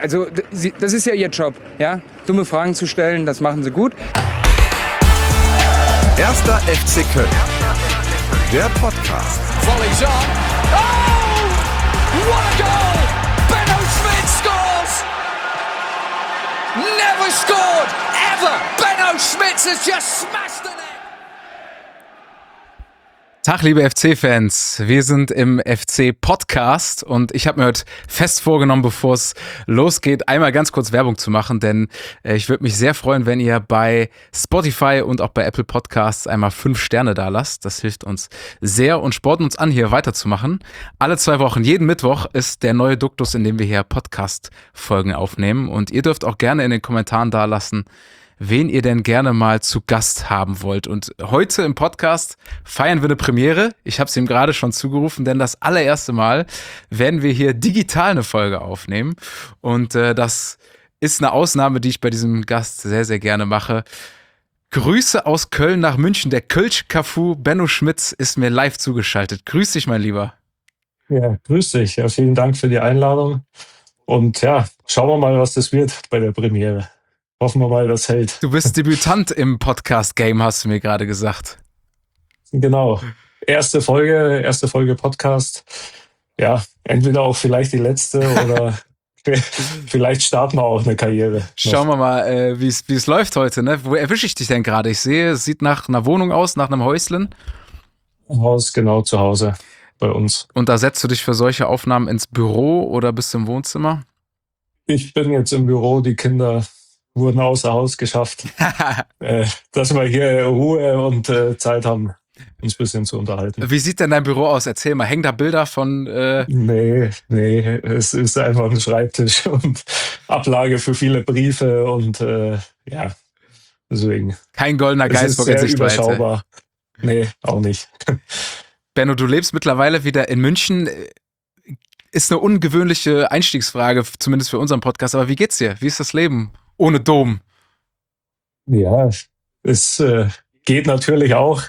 Also das ist ja ihr Job, ja? Dumme Fragen zu stellen, das machen sie gut. Erster FC Köln, der Podcast. Volleys on. Oh! What a goal! Benno Schmidt scores! Never scored, ever! Benno Schmidt has just smashed the net! Tag, liebe FC-Fans. Wir sind im FC-Podcast und ich habe mir heute fest vorgenommen, bevor es losgeht, einmal ganz kurz Werbung zu machen, denn ich würde mich sehr freuen, wenn ihr bei Spotify und auch bei Apple Podcasts einmal 5 Sterne da lasst. Das hilft uns sehr und spornt uns an, hier weiterzumachen. Alle 2 Wochen, jeden Mittwoch ist der neue Duktus, in dem wir hier Podcast-Folgen aufnehmen, und ihr dürft auch gerne in den Kommentaren da lassen, wen ihr denn gerne mal zu Gast haben wollt. Und heute im Podcast feiern wir eine Premiere. Ich habe es ihm gerade schon zugerufen, denn das allererste Mal werden wir hier digital eine Folge aufnehmen. Und das ist eine Ausnahme, die ich bei diesem Gast sehr, sehr gerne mache. Grüße aus Köln nach München. Der Kölsch-Cafu Benno Schmitz ist mir live zugeschaltet. Grüß dich, mein Lieber. Ja, grüß dich. Ja, vielen Dank für die Einladung. Und ja, schauen wir mal, was das wird bei der Premiere. Hoffen wir mal, das hält. Du bist Debütant im Podcast-Game, hast du mir gerade gesagt. Genau. Erste Folge Podcast. Ja, entweder auch vielleicht die letzte oder vielleicht starten wir auch eine Karriere. Schauen wir mal, wie es läuft heute, ne? Wo erwische ich dich denn gerade? Ich sehe, es sieht nach einer Wohnung aus, nach einem Häuschen. Haus, genau, zu Hause bei uns. Und da setzt du dich für solche Aufnahmen ins Büro oder bist du im Wohnzimmer? Ich bin jetzt im Büro, die Kinder wurden außer Haus geschafft, dass wir hier Ruhe und Zeit haben, uns ein bisschen zu unterhalten. Wie sieht denn dein Büro aus? Erzähl mal, hängen da Bilder von... Nee, es ist einfach ein Schreibtisch und Ablage für viele Briefe und ja, deswegen. Kein goldener Geistbock in Sichtweite. Überschaubar. Nee, auch nicht. Benno, du lebst mittlerweile wieder in München. Ist eine ungewöhnliche Einstiegsfrage, zumindest für unseren Podcast, aber wie geht's dir? Wie ist das Leben ohne Dom? Ja, es geht natürlich auch.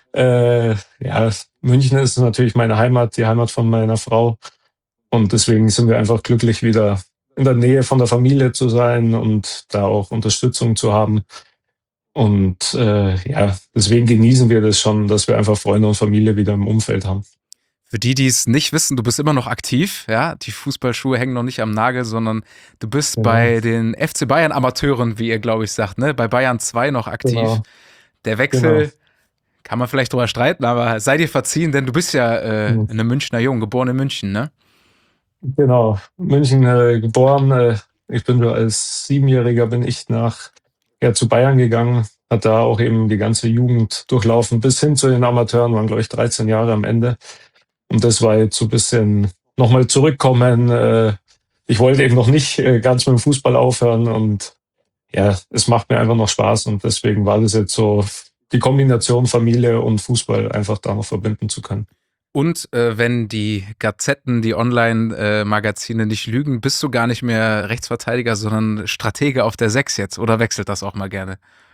Ja, München ist natürlich meine Heimat, die Heimat von meiner Frau. Und deswegen sind wir einfach glücklich, wieder in der Nähe von der Familie zu sein und da auch Unterstützung zu haben. Und ja, deswegen genießen wir das schon, dass wir einfach Freunde und Familie wieder im Umfeld haben. Für die, die es nicht wissen, du bist immer noch aktiv, ja. Die Fußballschuhe hängen noch nicht am Nagel, sondern du bist bei den FC Bayern Amateuren, wie ihr, glaube ich, sagt, ne? Bei Bayern 2 noch aktiv. Genau. Der Wechsel, kann man vielleicht drüber streiten, aber sei dir verziehen, denn du bist ja eine Münchner Jung, geboren in München, ne? Genau, München geboren. Ich bin so als 7-Jähriger bin ich zu Bayern gegangen, hat da auch eben die ganze Jugend durchlaufen, bis hin zu den Amateuren, waren glaube ich 13 Jahre am Ende. Und das war jetzt so ein bisschen nochmal zurückkommen. Ich wollte eben noch nicht ganz mit dem Fußball aufhören und ja, es macht mir einfach noch Spaß und deswegen war das jetzt so die Kombination Familie und Fußball einfach da noch verbinden zu können. Und wenn die Gazetten, die Online-Magazine nicht lügen, bist du gar nicht mehr Rechtsverteidiger, sondern Stratege auf der 6 jetzt, oder wechselt das auch mal gerne?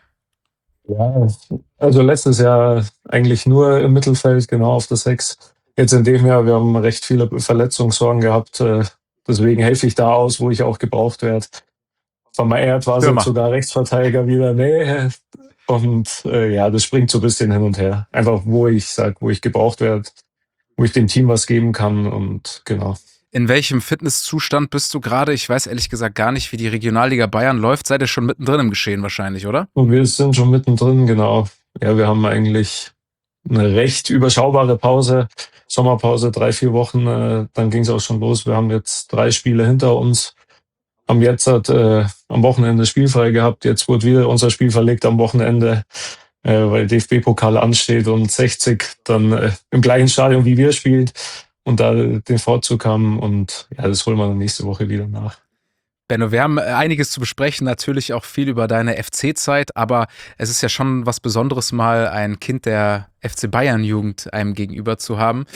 Ja, also letztes Jahr eigentlich nur im Mittelfeld, genau auf der 6. Jetzt in dem Jahr, wir haben recht viele Verletzungssorgen gehabt, deswegen helfe ich da aus, wo ich auch gebraucht werde. Vermeiert war jetzt sogar Rechtsverteidiger wieder, nee. Und ja, das springt so ein bisschen hin und her. Einfach, wo ich gebraucht werde, wo ich dem Team was geben kann und genau. In welchem Fitnesszustand bist du gerade? Ich weiß ehrlich gesagt gar nicht, wie die Regionalliga Bayern läuft. Seid ihr schon mittendrin im Geschehen wahrscheinlich, oder? Und wir sind schon mittendrin, genau. Ja, wir haben eigentlich eine recht überschaubare Pause, Sommerpause, 3-4 Wochen, dann ging es auch schon los. Wir haben jetzt 3 Spiele hinter uns, haben jetzt am Wochenende spielfrei gehabt. Jetzt wurde wieder unser Spiel verlegt am Wochenende, weil DFB-Pokal ansteht und 60 dann im gleichen Stadion wie wir spielt und da den Vorzug haben und ja, das holen wir dann nächste Woche wieder nach. Benno, wir haben einiges zu besprechen, natürlich auch viel über deine FC-Zeit, aber es ist ja schon was Besonderes, mal ein Kind der FC Bayern-Jugend einem gegenüber zu haben.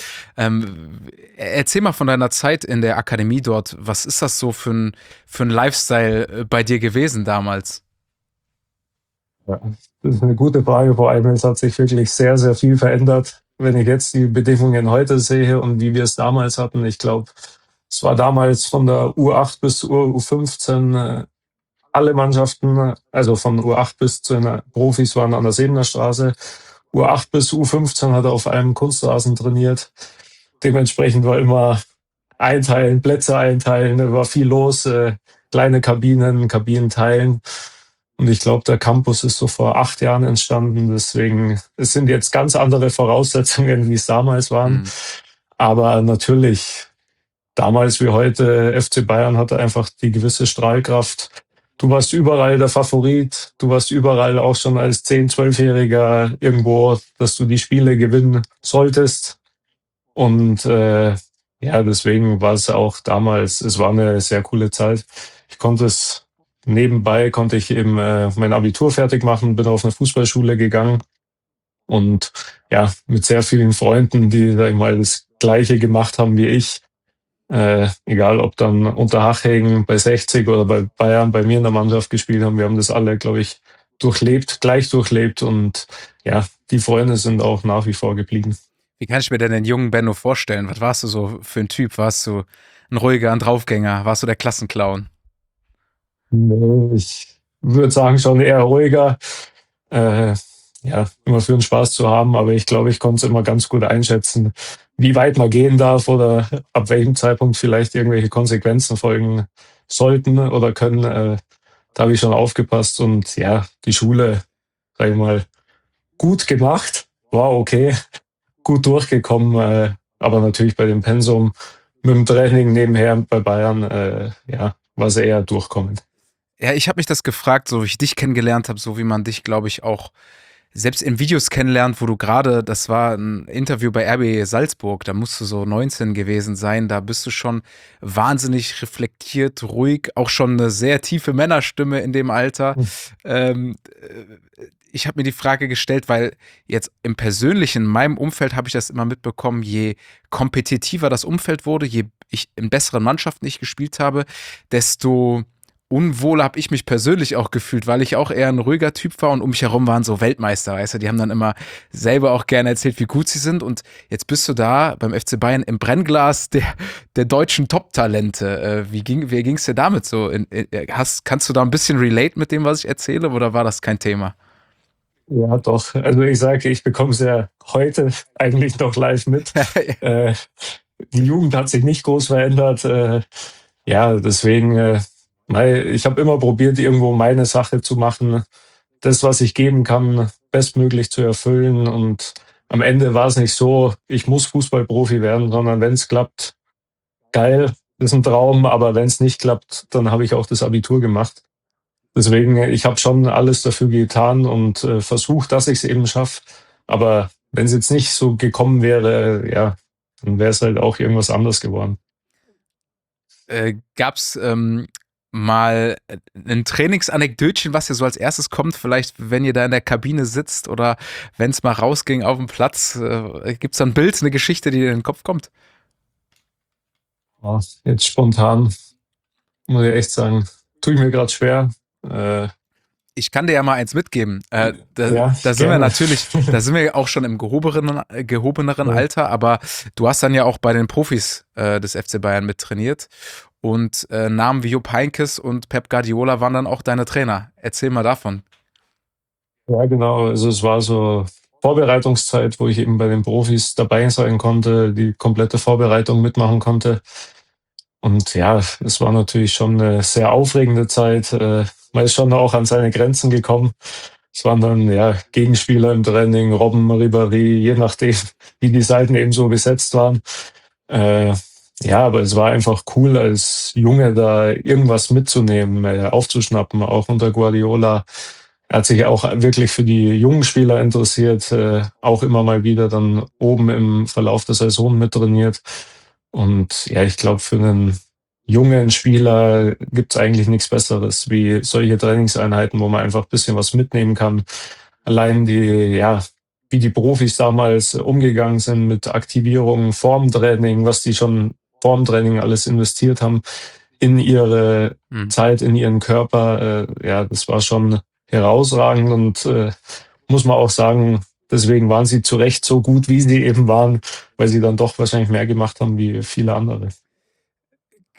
Erzähl mal von deiner Zeit in der Akademie dort. Was ist das so für ein Lifestyle bei dir gewesen damals? Ja, das ist eine gute Frage, vor allem es hat sich wirklich sehr, sehr viel verändert. Wenn ich jetzt die Bedingungen heute sehe und wie wir es damals hatten, ich glaube, Es war damals von der U8 bis zur U15 alle Mannschaften, also von U8 bis zu den Profis waren an der Sebener Straße. U8 bis U15 hat er auf einem Kunstrasen trainiert. Dementsprechend war immer einteilen, Plätze einteilen, da war viel los, kleine Kabinen, Kabinen teilen. Und ich glaube, der Campus ist so vor 8 Jahren entstanden. Deswegen, es sind jetzt ganz andere Voraussetzungen, wie es damals waren. Aber natürlich, damals wie heute, FC Bayern hatte einfach die gewisse Strahlkraft. Du warst überall der Favorit. Du warst überall auch schon als 10-, 12-Jähriger irgendwo, dass du die Spiele gewinnen solltest. Und ja, deswegen war es auch damals, es war eine sehr coole Zeit. Nebenbei konnte ich eben mein Abitur fertig machen, bin auf eine Fußballschule gegangen und ja, mit sehr vielen Freunden, die, sag ich mal, das Gleiche gemacht haben wie ich. Egal, ob dann Unterhaching bei 60 oder bei Bayern bei mir in der Mannschaft gespielt haben. Wir haben das alle, glaube ich, gleich durchlebt und ja, die Freunde sind auch nach wie vor geblieben. Wie kann ich mir denn den jungen Benno vorstellen? Was warst du so für ein Typ? Warst du ein ruhiger, ein Draufgänger? Warst du der Klassenclown? Nee, ich würde sagen, schon eher ruhiger. Ja, immer für den Spaß zu haben, aber ich glaube, ich konnte es immer ganz gut einschätzen, wie weit man gehen darf oder ab welchem Zeitpunkt vielleicht irgendwelche Konsequenzen folgen sollten oder können. Da habe ich schon aufgepasst und ja, die Schule, sag ich mal, gut gemacht, war okay, gut durchgekommen, aber natürlich bei dem Pensum mit dem Training nebenher bei Bayern, ja, war es eher durchkommend. Ja, ich habe mich das gefragt, so wie ich dich kennengelernt habe, so wie man dich, glaube ich, auch selbst in Videos kennenlernt, wo du gerade, das war ein Interview bei RB Salzburg, da musst du so 19 gewesen sein, da bist du schon wahnsinnig reflektiert, ruhig, auch schon eine sehr tiefe Männerstimme in dem Alter. Ich habe mir die Frage gestellt, weil jetzt im Persönlichen, in meinem Umfeld habe ich das immer mitbekommen, je kompetitiver das Umfeld wurde, je ich in besseren Mannschaften ich gespielt habe, desto unwohl habe ich mich persönlich auch gefühlt, weil ich auch eher ein ruhiger Typ war und um mich herum waren so Weltmeister, weißt du, die haben dann immer selber auch gerne erzählt, wie gut sie sind und jetzt bist du da beim FC Bayern im Brennglas der deutschen Top-Talente. Wie ging's dir damit so? Kannst du da ein bisschen relate mit dem, was ich erzähle oder war das kein Thema? Ja, doch. Also ich sage, ich bekomme es ja heute eigentlich noch live mit. Die Jugend hat sich nicht groß verändert. Ja, deswegen, ich habe immer probiert, irgendwo meine Sache zu machen, das, was ich geben kann, bestmöglich zu erfüllen. Und am Ende war es nicht so, ich muss Fußballprofi werden, sondern wenn es klappt, geil, ist ein Traum. Aber wenn es nicht klappt, dann habe ich auch das Abitur gemacht. Deswegen, ich habe schon alles dafür getan und versucht, dass ich es eben schaffe. Aber wenn es jetzt nicht so gekommen wäre, ja, dann wäre es halt auch irgendwas anderes geworden. Gab's mal ein Trainingsanekdötchen, was dir so als erstes kommt, vielleicht wenn ihr da in der Kabine sitzt oder wenn es mal rausging auf dem Platz, gibt es da ein Bild, eine Geschichte, die dir in den Kopf kommt? Ja, jetzt spontan, muss ich echt sagen, tue ich mir gerade schwer. Ich kann dir ja mal eins mitgeben. Ja, Da sind wir gerne. natürlich, da sind wir auch schon im gehobeneren Ja. Alter, aber du hast dann ja auch bei den Profis des FC Bayern mit trainiert und Namen wie Jupp Heynckes und Pep Guardiola waren dann auch deine Trainer. Erzähl mal davon. Ja, genau. Also es war so Vorbereitungszeit, wo ich eben bei den Profis dabei sein konnte, die komplette Vorbereitung mitmachen konnte. Und ja, es war natürlich schon eine sehr aufregende Zeit. Man ist schon auch an seine Grenzen gekommen. Es waren dann ja Gegenspieler im Training, Robben, Ribéry, je nachdem, wie die Seiten eben so besetzt waren. Ja, aber es war einfach cool, als Junge da irgendwas mitzunehmen, aufzuschnappen, auch unter Guardiola. Er hat sich auch wirklich für die jungen Spieler interessiert, auch immer mal wieder dann oben im Verlauf der Saison mittrainiert. Und ja, ich glaube, für einen jungen Spieler gibt's eigentlich nichts Besseres wie solche Trainingseinheiten, wo man einfach ein bisschen was mitnehmen kann. Allein wie die Profis damals umgegangen sind mit Aktivierung, Formtraining, was die schon Formtraining alles investiert haben in ihre Zeit, in ihren Körper. Ja, das war schon herausragend und muss man auch sagen, deswegen waren sie zu Recht so gut, wie sie eben waren, weil sie dann doch wahrscheinlich mehr gemacht haben wie viele andere.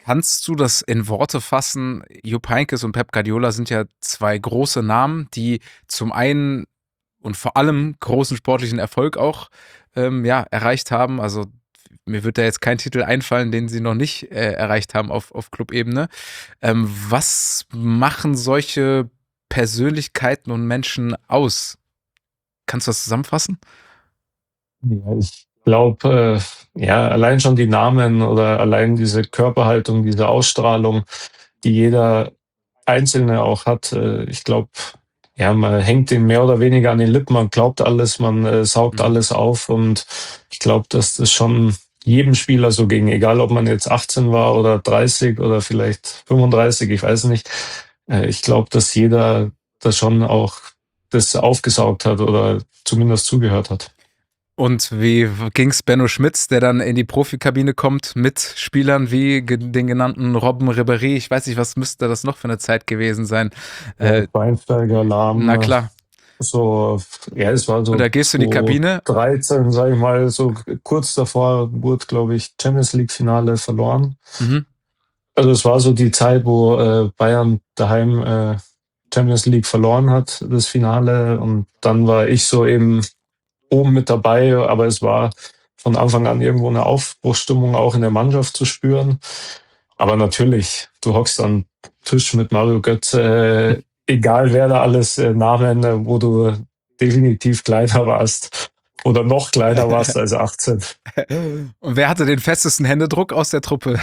Kannst du das in Worte fassen? Jupp Heynckes und Pep Guardiola sind ja zwei große Namen, die zum einen und vor allem großen sportlichen Erfolg auch erreicht haben. Also mir wird da jetzt kein Titel einfallen, den sie noch nicht erreicht haben auf Clubebene. Was machen solche Persönlichkeiten und Menschen aus? Kannst du das zusammenfassen? Ja, ich glaube, allein schon die Namen oder allein diese Körperhaltung, diese Ausstrahlung, die jeder Einzelne auch hat. Ich glaube, man hängt den mehr oder weniger an den Lippen, man glaubt alles, man saugt alles auf und ich glaube, dass das schon jedem Spieler so ging, egal ob man jetzt 18 war oder 30 oder vielleicht 35, ich weiß nicht. Ich glaube, dass jeder das schon auch das aufgesaugt hat oder zumindest zugehört hat. Und wie ging's Benno Schmitz, der dann in die Profikabine kommt mit Spielern wie den genannten Robben Ribéry? Ich weiß nicht, was müsste das noch für eine Zeit gewesen sein? Schweinsteiger, Lahm. Na klar. So, es war so. Und da gehst du in die Kabine. 13, sage ich mal, so kurz davor wurde, glaube ich, Champions League Finale verloren. Mhm. Also es war so die Zeit, wo Bayern daheim Champions League verloren hat, das Finale. Und dann war ich so eben oben mit dabei, aber es war von Anfang an irgendwo eine Aufbruchsstimmung auch in der Mannschaft zu spüren. Aber natürlich, du hockst am Tisch mit Mario Götze, egal wer da alles Namen, wo du definitiv kleiner warst oder noch kleiner warst als 18. Und wer hatte den festesten Händedruck aus der Truppe?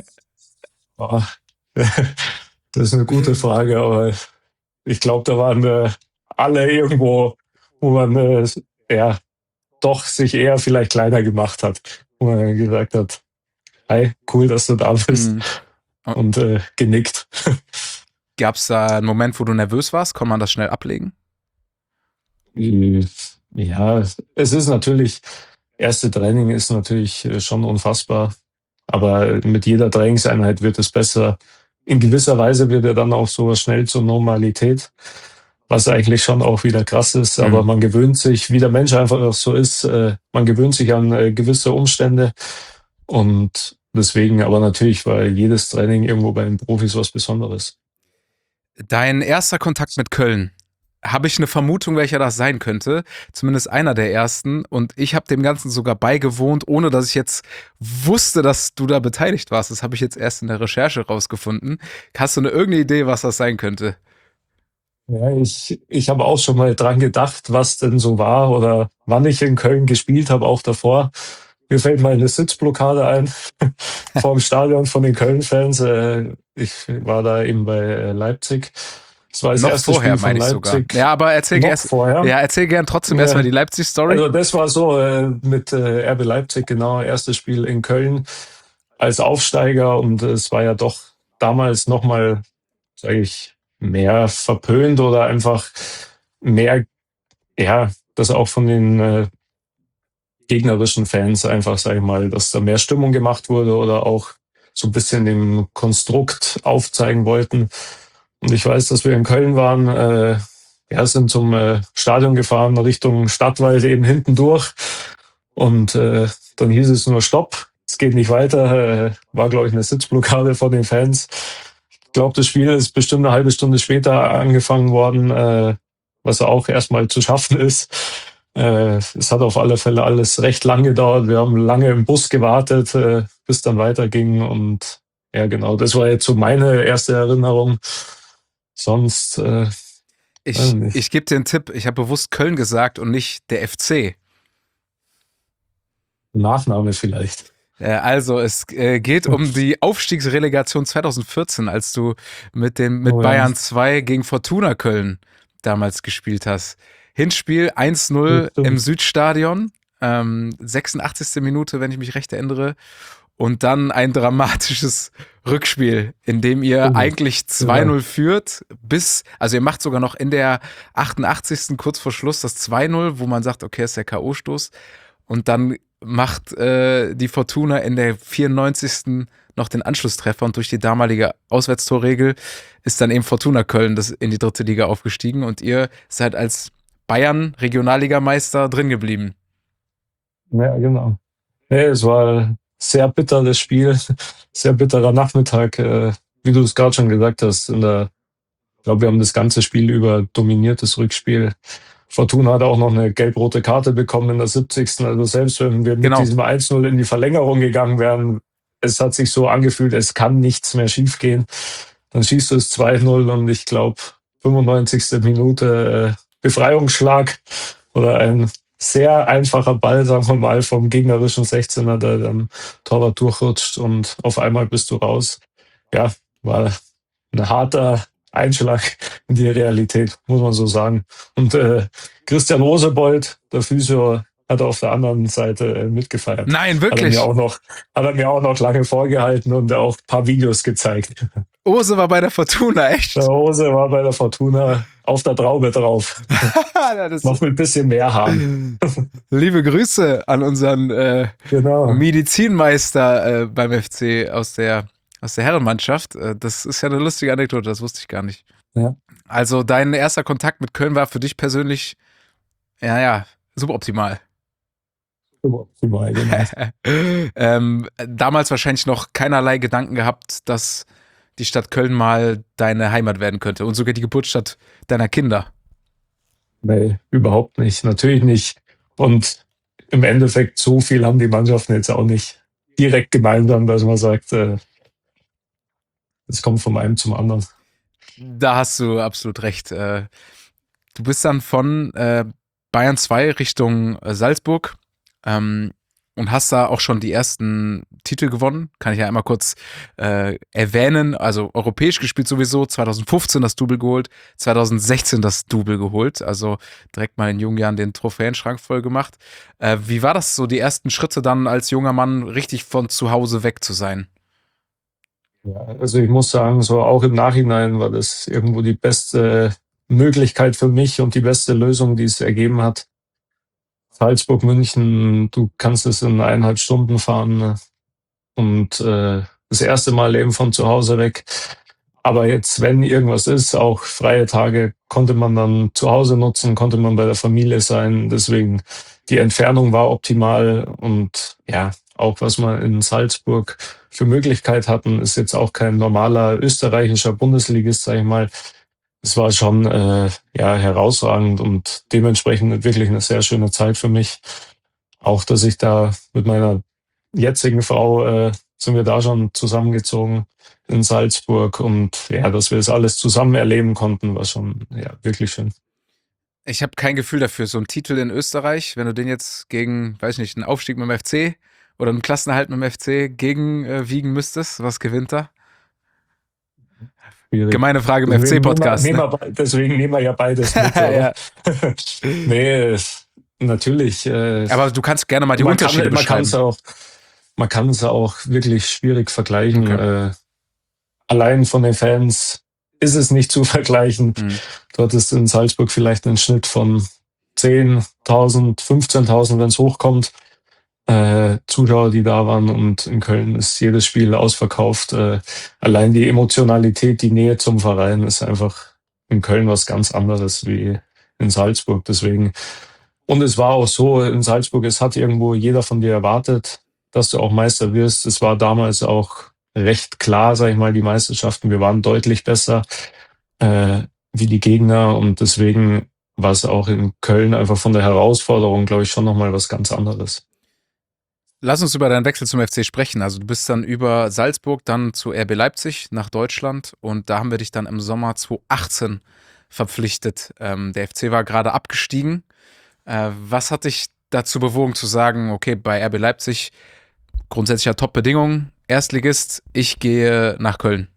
Das ist eine gute Frage, aber ich glaube, da waren alle irgendwo, wo man doch sich eher vielleicht kleiner gemacht hat, wo man gesagt hat, hi, cool, dass du da bist und genickt. Gab es da einen Moment, wo du nervös warst? Kann man das schnell ablegen? Ja, es ist natürlich, erste Training ist natürlich schon unfassbar, aber mit jeder Trainingseinheit wird es besser. In gewisser Weise wird ja dann auch sowas schnell zur Normalität, was eigentlich schon auch wieder krass ist, aber man gewöhnt sich, wie der Mensch einfach auch so ist, man gewöhnt sich an gewisse Umstände und deswegen, aber natürlich war jedes Training irgendwo bei den Profis was Besonderes. Dein erster Kontakt mit Köln, habe ich eine Vermutung, welcher das sein könnte. Zumindest einer der ersten. Und ich habe dem Ganzen sogar beigewohnt, ohne dass ich jetzt wusste, dass du da beteiligt warst. Das habe ich jetzt erst in der Recherche rausgefunden. Hast du irgendeine Idee, was das sein könnte? Ja, ich habe auch schon mal dran gedacht, was denn so war oder wann ich in Köln gespielt habe, auch davor. Mir fällt mal eine Sitzblockade ein vor dem Stadion von den Köln-Fans. Ich war da eben bei Leipzig. Das war das noch erste vorher, Spiel von meine ich Leipzig. sogar. Ja, aber erzähl gern trotzdem erstmal die Leipzig-Story. Also das war so mit RB Leipzig, genau, erstes Spiel in Köln als Aufsteiger und es war ja doch damals nochmal, sage ich, mehr verpönt oder einfach mehr, das auch von den gegnerischen Fans einfach, sage ich mal, dass da mehr Stimmung gemacht wurde oder auch so ein bisschen dem Konstrukt aufzeigen wollten. Und ich weiß, dass wir in Köln waren, sind zum Stadion gefahren, Richtung Stadtwald eben hinten durch. Und dann hieß es nur Stopp, es geht nicht weiter. War, glaube ich, eine Sitzblockade von den Fans. Ich glaube, das Spiel ist bestimmt eine halbe Stunde später angefangen worden, was auch erstmal zu schaffen ist. Es hat auf alle Fälle alles recht lang gedauert. Wir haben lange im Bus gewartet, bis dann weiterging. Und ja, genau, das war jetzt so meine erste Erinnerung. Sonst. Ich gebe dir einen Tipp. Ich habe bewusst Köln gesagt und nicht der FC. Nachname vielleicht. Also, es geht um die Aufstiegsrelegation 2014, als du mit Bayern 2 gegen Fortuna Köln damals gespielt hast. Hinspiel 1-0 im Südstadion, 86. Minute, wenn ich mich recht erinnere. Und dann ein dramatisches Rückspiel, in dem ihr eigentlich 2-0 führt, also ihr macht sogar noch in der 88. kurz vor Schluss das 2-0, wo man sagt, okay, ist der K.O.-Stoß. Und dann macht die Fortuna in der 94. noch den Anschlusstreffer und durch die damalige Auswärtstorregel ist dann eben Fortuna Köln in die 3. Liga aufgestiegen und ihr seid als Bayern Regionalligameister drin geblieben. Ja, genau. Ja, es war sehr bitteres Spiel, sehr bitterer Nachmittag, wie du es gerade schon gesagt hast. Ich glaube, wir haben das ganze Spiel über dominiert, das Rückspiel. Fortuna hat auch noch eine gelb-rote Karte bekommen in der 70. Also selbst wenn wir mit diesem 1-0 in die Verlängerung gegangen wären, es hat sich so angefühlt, es kann nichts mehr schiefgehen. Dann schießt du es 2-0 und ich glaube 95. Minute Befreiungsschlag oder ein sehr einfacher Ball, sagen wir mal, vom gegnerischen 16er, der dann Torwart durchrutscht und auf einmal bist du raus. Ja, war ein harter Einschlag in die Realität, muss man so sagen. Und Christian Rosebold, der Physio, hat auf der anderen Seite mitgefeiert. Nein, wirklich? Hat er mir auch noch lange vorgehalten und auch ein paar Videos gezeigt. Ose war bei der Fortuna, echt? Der Ose war bei der Fortuna auf der Traube drauf. Noch mit ein bisschen mehr Haaren. Liebe Grüße an unseren Genau. Medizinmeister beim FC aus der Herrenmannschaft. Das ist ja eine lustige Anekdote, das wusste ich gar nicht. Ja. Also dein erster Kontakt mit Köln war für dich persönlich, suboptimal. Optimal, genau. Damals wahrscheinlich noch keinerlei Gedanken gehabt, dass die Stadt Köln mal deine Heimat werden könnte und sogar die Geburtsstadt deiner Kinder. Nee, überhaupt nicht. Natürlich nicht. Und im Endeffekt, so viel haben die Mannschaften jetzt auch nicht direkt gemeinsam, dass man sagt, es kommt vom einen zum anderen. Da hast du absolut recht. Du bist dann von Bayern 2 Richtung Salzburg und hast da auch schon die ersten Titel gewonnen. Kann ich ja einmal kurz erwähnen. Also europäisch gespielt sowieso, 2015 das Double geholt, 2016 das Double geholt. Also direkt mal in jungen Jahren den Trophäenschrank voll gemacht. Wie war das so, die ersten Schritte dann als junger Mann richtig von zu Hause weg zu sein? Ja, also ich muss sagen, so auch im Nachhinein war das irgendwo die beste Möglichkeit für mich und die beste Lösung, die es ergeben hat. Salzburg, München, du kannst es in 1,5 Stunden fahren und das erste Mal eben von zu Hause weg. Aber jetzt, wenn irgendwas ist, auch freie Tage, konnte man dann zu Hause nutzen, konnte man bei der Familie sein. Deswegen, die Entfernung war optimal und ja, auch was wir in Salzburg für Möglichkeit hatten, ist jetzt auch kein normaler österreichischer Bundesligist, sag ich mal. Es war schon herausragend und dementsprechend wirklich eine sehr schöne Zeit für mich. Auch, dass ich da mit meiner jetzigen Frau sind wir da schon zusammengezogen in Salzburg und ja, dass wir das alles zusammen erleben konnten, war schon wirklich schön. Ich habe kein Gefühl dafür, so ein Titel in Österreich, wenn du den jetzt gegen, weiß nicht, einen Aufstieg mit dem FC oder einen Klassenerhalt mit dem FC gegenwiegen müsstest, was gewinnt da? Schwierig. Gemeine Frage im FC-Podcast. Deswegen nehmen wir ja beides mit. Ja. Nee, natürlich. Aber du kannst gerne mal die Unterschiede beschreiben. Man kann es auch wirklich schwierig vergleichen. Okay. Allein von den Fans ist es nicht zu vergleichen. Du hattest in Salzburg vielleicht einen Schnitt von 10.000, 15.000, wenn es hochkommt. Zuschauer, die da waren, und in Köln ist jedes Spiel ausverkauft. Allein die Emotionalität, die Nähe zum Verein ist einfach in Köln was ganz anderes wie in Salzburg. Deswegen, und es war auch so in Salzburg, es hat irgendwo jeder von dir erwartet, dass du auch Meister wirst. Es war damals auch recht klar, sag ich mal, die Meisterschaften. Wir waren deutlich besser wie die Gegner und deswegen war es auch in Köln einfach von der Herausforderung, glaube ich, schon nochmal was ganz anderes. Lass uns über deinen Wechsel zum FC sprechen. Also du bist dann über Salzburg dann zu RB Leipzig nach Deutschland und da haben wir dich dann im Sommer 2018 verpflichtet. Der FC war gerade abgestiegen. Was hat dich dazu bewogen zu sagen, okay, bei RB Leipzig grundsätzlich ja Top-Bedingungen, Erstligist, ich gehe nach Köln?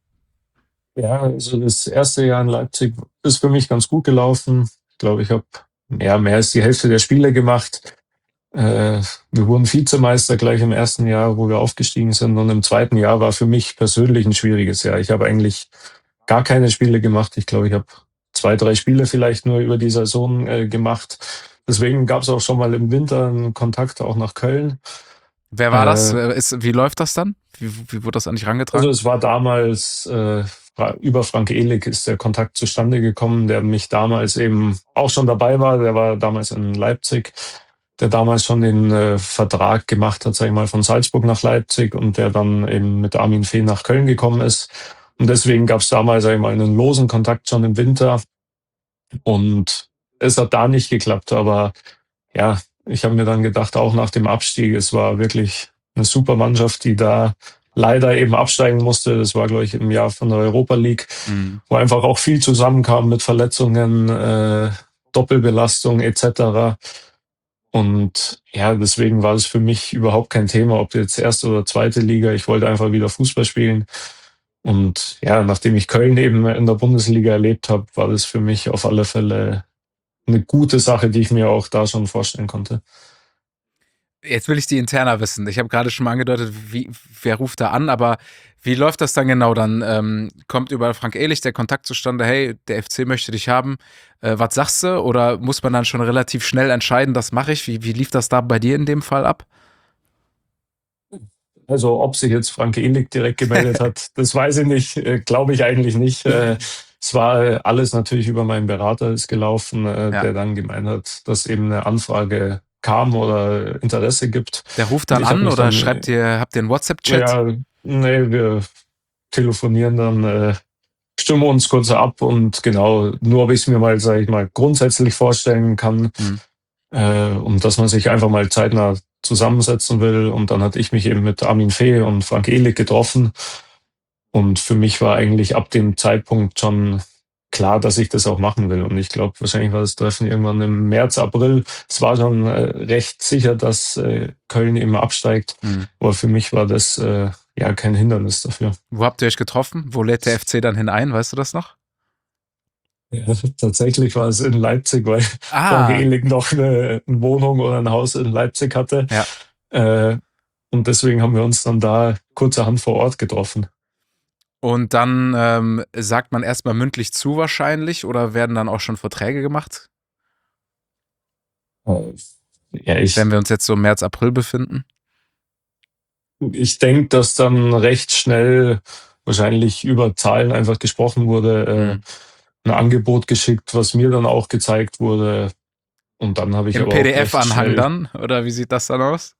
Ja, also das erste Jahr in Leipzig ist für mich ganz gut gelaufen. Ich glaube, ich habe mehr als die Hälfte der Spiele gemacht. Wir wurden Vizemeister gleich im ersten Jahr, wo wir aufgestiegen sind. Und im zweiten Jahr war für mich persönlich ein schwieriges Jahr. Ich habe eigentlich gar keine Spiele gemacht. Ich glaube, ich habe 2, 3 Spiele vielleicht nur über die Saison gemacht. Deswegen gab es auch schon mal im Winter einen Kontakt auch nach Köln. Wer war das? Wie läuft das dann? Wie wurde das an dich herangetragen? Also es war damals über Frank Ehlig ist der Kontakt zustande gekommen, der mich damals eben auch schon dabei war. Der war damals in Leipzig. der damals schon den Vertrag gemacht hat, sag ich mal, von Salzburg nach Leipzig und der dann eben mit Armin Fee nach Köln gekommen ist. Und deswegen gab es damals, sag ich mal, einen losen Kontakt schon im Winter. Und es hat da nicht geklappt. Aber ja, ich habe mir dann gedacht, auch nach dem Abstieg, es war wirklich eine super Mannschaft, die da leider eben absteigen musste. Das war, glaube ich, im Jahr von der Europa League, wo einfach auch viel zusammenkam mit Verletzungen, Doppelbelastung etc. Und ja, deswegen war es für mich überhaupt kein Thema, ob jetzt erste oder zweite Liga. Ich wollte einfach wieder Fußball spielen. Und ja, nachdem ich Köln eben in der Bundesliga erlebt habe, war das für mich auf alle Fälle eine gute Sache, die ich mir auch da schon vorstellen konnte. Jetzt will ich die Interna wissen. Ich habe gerade schon mal angedeutet, wer ruft da an, aber wie läuft das dann genau? Dann kommt über Frank Ehlich der Kontakt zustande, hey, der FC möchte dich haben. Was sagst du? Oder muss man dann schon relativ schnell entscheiden, das mache ich? Wie lief das da bei dir in dem Fall ab? Also ob sich jetzt Frank Ehlich direkt gemeldet hat, das weiß ich nicht, glaube ich eigentlich nicht. Es war alles natürlich über meinen Berater ist gelaufen, der dann gemeint hat, dass eben eine Anfrage kam oder Interesse gibt. Der ruft dann an oder habt ihr einen WhatsApp-Chat? Ja, nee, wir telefonieren dann, stimmen uns kurz ab und genau, nur ob ich es mir mal, sage ich mal, grundsätzlich vorstellen kann, und dass man sich einfach mal zeitnah zusammensetzen will. Und dann hatte ich mich eben mit Armin Fee und Frank Ehlich getroffen. Und für mich war eigentlich ab dem Zeitpunkt schon klar, dass ich das auch machen will. Und ich glaube, wahrscheinlich war das Treffen irgendwann im März, April. Es war schon recht sicher, dass Köln eben absteigt. Aber für mich war das ja kein Hindernis dafür. Wo habt ihr euch getroffen? Wo lädt der FC dann hinein? Weißt du das noch? Ja, tatsächlich war es in Leipzig, weil Frank Ehlich noch eine Wohnung oder ein Haus in Leipzig hatte. Ja. Und deswegen haben wir uns dann da kurzerhand vor Ort getroffen. Und dann sagt man erstmal mündlich zu wahrscheinlich oder werden dann auch schon Verträge gemacht? Ja, wenn wir uns jetzt so im März, April befinden? Ich denke, dass dann recht schnell wahrscheinlich über Zahlen einfach gesprochen wurde, ein Angebot geschickt, was mir dann auch gezeigt wurde. Und dann habe ich im PDF-Anhang dann? Oder wie sieht das dann aus?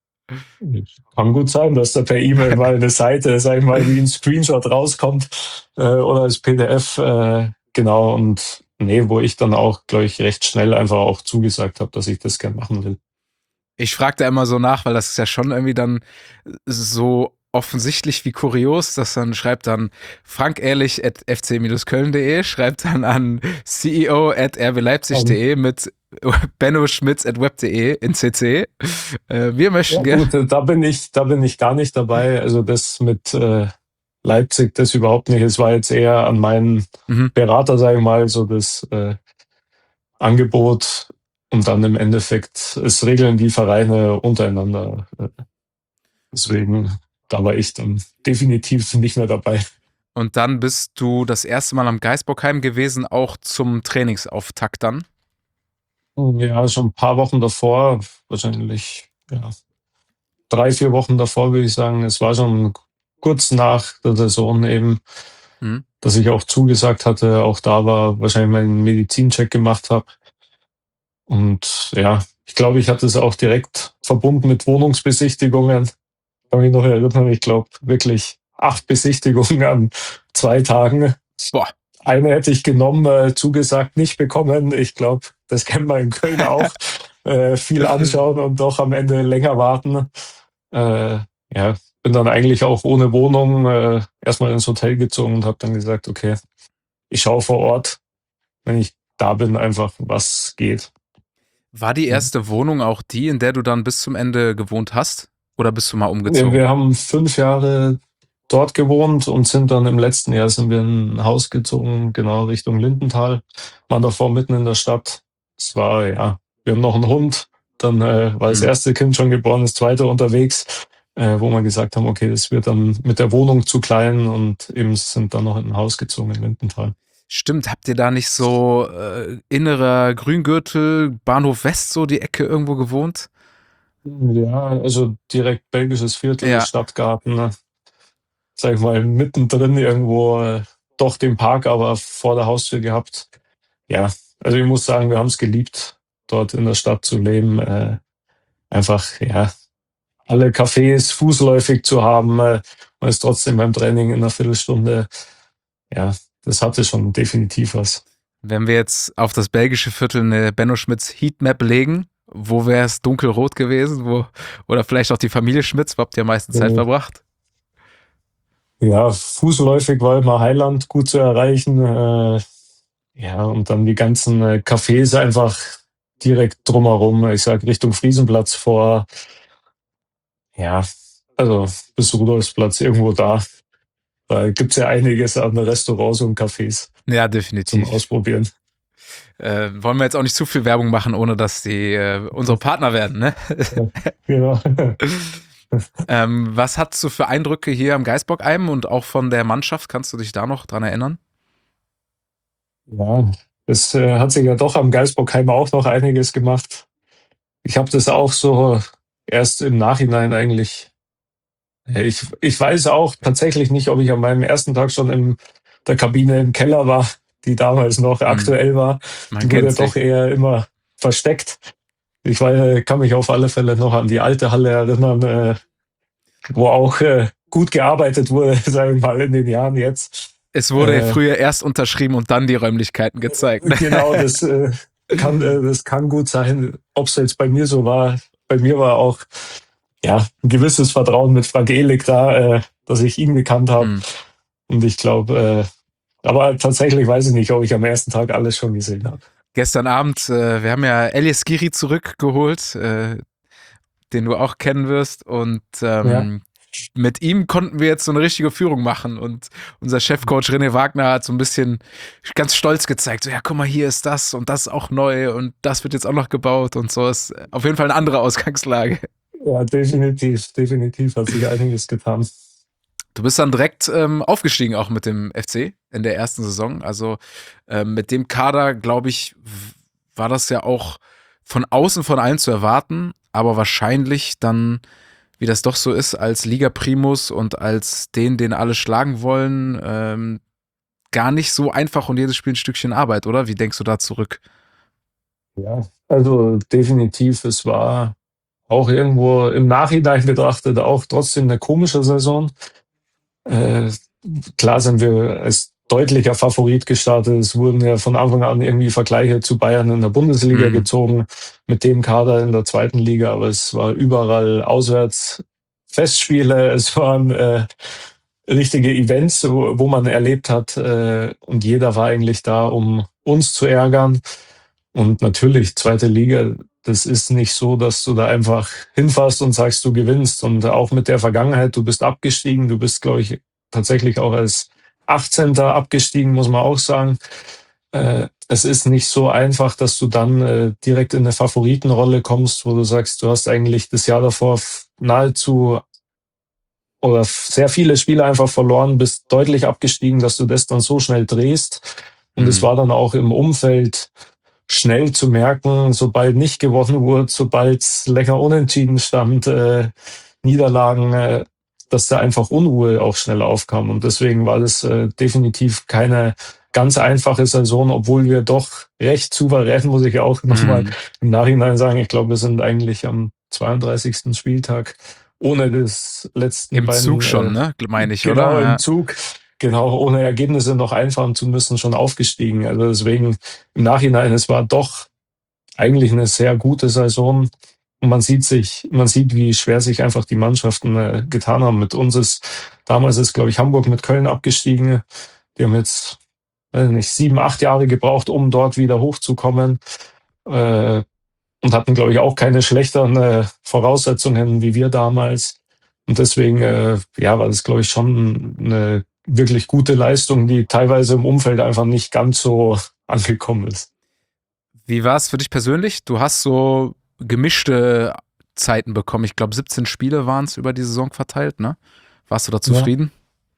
Kann gut sein, dass da per E-Mail mal eine Seite, sag ich mal, wie ein Screenshot rauskommt oder als PDF. Genau, und wo ich dann auch, glaube ich, recht schnell einfach auch zugesagt habe, dass ich das gern machen will. Ich frage da immer so nach, weil das ist ja schon irgendwie dann so offensichtlich wie kurios, dass dann schreibt dann Frank Ehrlich at fc-köln.de, schreibt dann an CEO at rwleipzig.de mit Benno Schmitz at web.de in CC. Wir möchten gerne. Gut, da bin ich gar nicht dabei. Also das mit Leipzig, das überhaupt nicht. Es war jetzt eher an meinen Berater, sage ich mal, so das Angebot. Und dann im Endeffekt, es regeln die Vereine untereinander. Deswegen, da war ich dann definitiv nicht mehr dabei. Und dann bist du das erste Mal am Geisbockheim gewesen, auch zum Trainingsauftakt dann? Ja, schon ein paar Wochen davor, wahrscheinlich 3-4 Wochen davor, würde ich sagen. Es war schon kurz nach der Saison eben, dass ich auch zugesagt hatte, auch da war, wahrscheinlich meinen Medizincheck gemacht habe. Und ja, ich glaube, ich hatte es auch direkt verbunden mit Wohnungsbesichtigungen. Kann mich noch erinnern, ich glaube wirklich 8 Besichtigungen an 2 Tagen. Boah. Eine hätte ich genommen, zugesagt, nicht bekommen. Ich glaube, das kennt man in Köln auch. Viel anschauen und doch am Ende länger warten. Bin dann eigentlich auch ohne Wohnung erstmal ins Hotel gezogen und habe dann gesagt, okay, ich schaue vor Ort, wenn ich da bin, einfach was geht. War die erste Wohnung auch die, in der du dann bis zum Ende gewohnt hast? Oder bist du mal umgezogen? Wir haben 5 Jahre dort gewohnt und sind dann im letzten Jahr sind wir in ein Haus gezogen, genau Richtung Lindenthal. Waren davor mitten in der Stadt. Es war, wir haben noch einen Hund. Dann war das erste Kind schon geboren, das zweite unterwegs, wo wir gesagt haben, okay, das wird dann mit der Wohnung zu klein und eben sind dann noch in ein Haus gezogen in Lindenthal. Stimmt, habt ihr da nicht so innerer Grüngürtel, Bahnhof West, so die Ecke irgendwo gewohnt? Ja, also direkt belgisches Viertel, Stadtgarten, ne? Sag ich mal, mittendrin irgendwo doch den Park, aber vor der Haustür gehabt. Ja, also ich muss sagen, wir haben es geliebt. dort in der Stadt zu leben. Einfach, ja, alle Cafés fußläufig zu haben. Man ist trotzdem beim Training in einer Viertelstunde. Ja, das hatte schon definitiv was. Wenn wir jetzt auf das belgische Viertel eine Benno Schmitz Heatmap legen, wo wäre es dunkelrot gewesen? Oder vielleicht auch die Familie Schmitz, wo habt ihr am meisten Zeit verbracht? Ja, fußläufig war immer Highland gut zu erreichen. Ja, und dann die ganzen Cafés einfach direkt drumherum. Ich sag Richtung Friesenplatz vor. Ja, also bis Rudolfsplatz irgendwo da. Da gibt's ja einiges an Restaurants und Cafés Ja, zum definitiv. Ausprobieren. Wollen wir jetzt auch nicht zu viel Werbung machen, ohne dass die unsere Partner werden, ne? Genau. Was hattest du für Eindrücke hier am Geisbock-Alm und auch von der Mannschaft? Kannst du dich da noch dran erinnern? Ja, es hat sich ja doch am Geisbockheim auch noch einiges gemacht. Ich habe das auch so erst im Nachhinein eigentlich. Ich weiß auch tatsächlich nicht, ob ich an meinem ersten Tag schon in der Kabine im Keller war, die damals noch aktuell war. Man Die wurde kennt doch sich. eher immer versteckt. Kann mich auf alle Fälle noch an die alte Halle erinnern, wo auch gut gearbeitet wurde, sagen wir mal, in den Jahren jetzt. Es wurde früher erst unterschrieben und dann die Räumlichkeiten gezeigt. Genau, das kann gut sein. Ob es jetzt bei mir so war, bei mir war auch ja ein gewisses Vertrauen mit Frank Ehlig da, dass ich ihn gekannt habe. Und ich glaube, aber tatsächlich weiß ich nicht, ob ich am ersten Tag alles schon gesehen habe. Gestern Abend, wir haben ja Elias Giri zurückgeholt, den du auch kennen wirst. Und mit ihm konnten wir jetzt so eine richtige Führung machen. Und unser Chefcoach René Wagner hat so ein bisschen ganz stolz gezeigt, so ja, guck mal, hier ist das und das ist auch neu und das wird jetzt auch noch gebaut und so. Ist auf jeden Fall eine andere Ausgangslage. Ja, definitiv hat sich einiges getan. Du bist dann direkt aufgestiegen auch mit dem FC in der ersten Saison. Also mit dem Kader, glaube ich, war das ja auch von außen von allen zu erwarten, aber wahrscheinlich dann, wie das doch so ist, als Liga-Primus und als den alle schlagen wollen, gar nicht so einfach und jedes Spiel ein Stückchen Arbeit, oder? Wie denkst du da zurück? Ja, also definitiv, es war auch irgendwo im Nachhinein betrachtet auch trotzdem eine komische Saison. Klar sind wir als deutlicher Favorit gestartet. Es wurden ja von Anfang an irgendwie Vergleiche zu Bayern in der Bundesliga gezogen mit dem Kader in der zweiten Liga, aber es war überall auswärts Festspiele, es waren richtige Events, wo man erlebt hat und jeder war eigentlich da, um uns zu ärgern. Und natürlich, zweite Liga, das ist nicht so, dass du da einfach hinfährst und sagst, du gewinnst. Und auch mit der Vergangenheit, du bist abgestiegen, du bist, glaube ich, tatsächlich auch als 18. abgestiegen, muss man auch sagen. Es ist nicht so einfach, dass du dann direkt in eine Favoritenrolle kommst, wo du sagst, du hast eigentlich das Jahr davor nahezu oder sehr viele Spiele einfach verloren, bist deutlich abgestiegen, dass du das dann so schnell drehst. Und es war dann auch im Umfeld schnell zu merken, sobald nicht gewonnen wurde, sobald es länger unentschieden stand, Niederlagen, dass da einfach Unruhe auch schnell aufkam. Und deswegen war das definitiv keine ganz einfache Saison, obwohl wir doch recht souverän, muss ich auch nochmal im Nachhinein sagen. Ich glaube, wir sind eigentlich am 32. Spieltag ohne das letzten Im Zug schon, ne? Meine ich, genau, oder? Genau, im Zug. Genau, ohne Ergebnisse noch einfahren zu müssen, schon aufgestiegen. Also deswegen im Nachhinein, es war doch eigentlich eine sehr gute Saison. Und man sieht, wie schwer sich einfach die Mannschaften getan haben. Damals ist, glaube ich, Hamburg mit Köln abgestiegen. Die haben jetzt, weiß nicht, 7, 8 Jahre gebraucht, um dort wieder hochzukommen. Und hatten, glaube ich, auch keine schlechteren Voraussetzungen wie wir damals. Und deswegen, war das, glaube ich, schon eine wirklich gute Leistung, die teilweise im Umfeld einfach nicht ganz so angekommen ist. Wie war es für dich persönlich? Du hast so gemischte Zeiten bekommen. Ich glaube, 17 Spiele waren es über die Saison verteilt, ne? Warst du da zufrieden?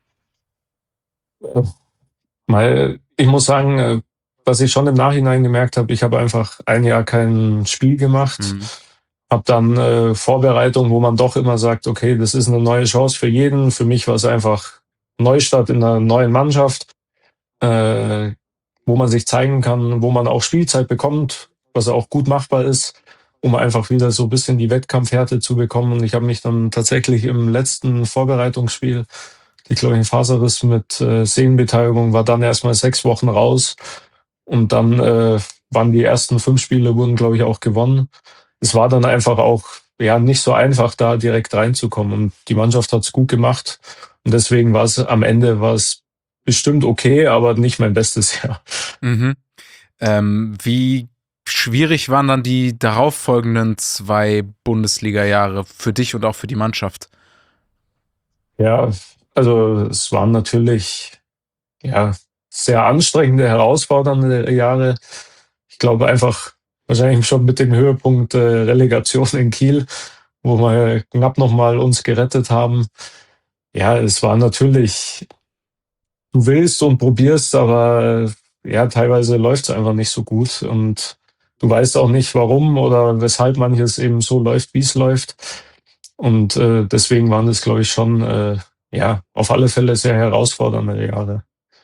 Ja. Ich muss sagen, was ich schon im Nachhinein gemerkt habe, ich habe einfach ein Jahr kein Spiel gemacht. Habe dann Vorbereitung, wo man doch immer sagt, okay, das ist eine neue Chance für jeden. Für mich war es einfach Neustart in einer neuen Mannschaft, wo man sich zeigen kann, wo man auch Spielzeit bekommt, was auch gut machbar ist, um einfach wieder so ein bisschen die Wettkampfhärte zu bekommen. Und ich habe mich dann tatsächlich im letzten Vorbereitungsspiel, ich glaube, ein Faserriss mit Sehnenbeteiligung, war dann erstmal 6 Wochen raus. Und dann waren die ersten 5 Spiele, wurden, glaube ich, auch gewonnen. Es war dann einfach auch nicht so einfach, da direkt reinzukommen. Und die Mannschaft hat es gut gemacht. Und deswegen war es am Ende bestimmt okay, aber nicht mein bestes Jahr. Mhm. Wie schwierig waren dann die darauffolgenden 2 Bundesliga-Jahre für dich und auch für die Mannschaft? Ja, also es waren natürlich sehr anstrengende, herausfordernde Jahre. Ich glaube einfach wahrscheinlich schon mit dem Höhepunkt Relegation in Kiel, wo wir knapp nochmal uns gerettet haben. Ja, es war natürlich, du willst und probierst, aber teilweise läuft es einfach nicht so gut und du weißt auch nicht, warum oder weshalb manches eben so läuft, wie es läuft. Und deswegen waren es, glaube ich, schon auf alle Fälle sehr herausfordernde Jahre.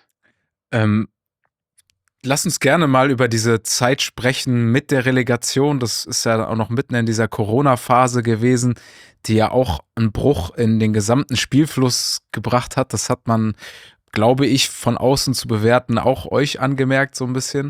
Lass uns gerne mal über diese Zeit sprechen mit der Relegation. Das ist ja auch noch mitten in dieser Corona-Phase gewesen, die ja auch einen Bruch in den gesamten Spielfluss gebracht hat. Das hat man, glaube ich, von außen zu bewerten, auch euch angemerkt so ein bisschen.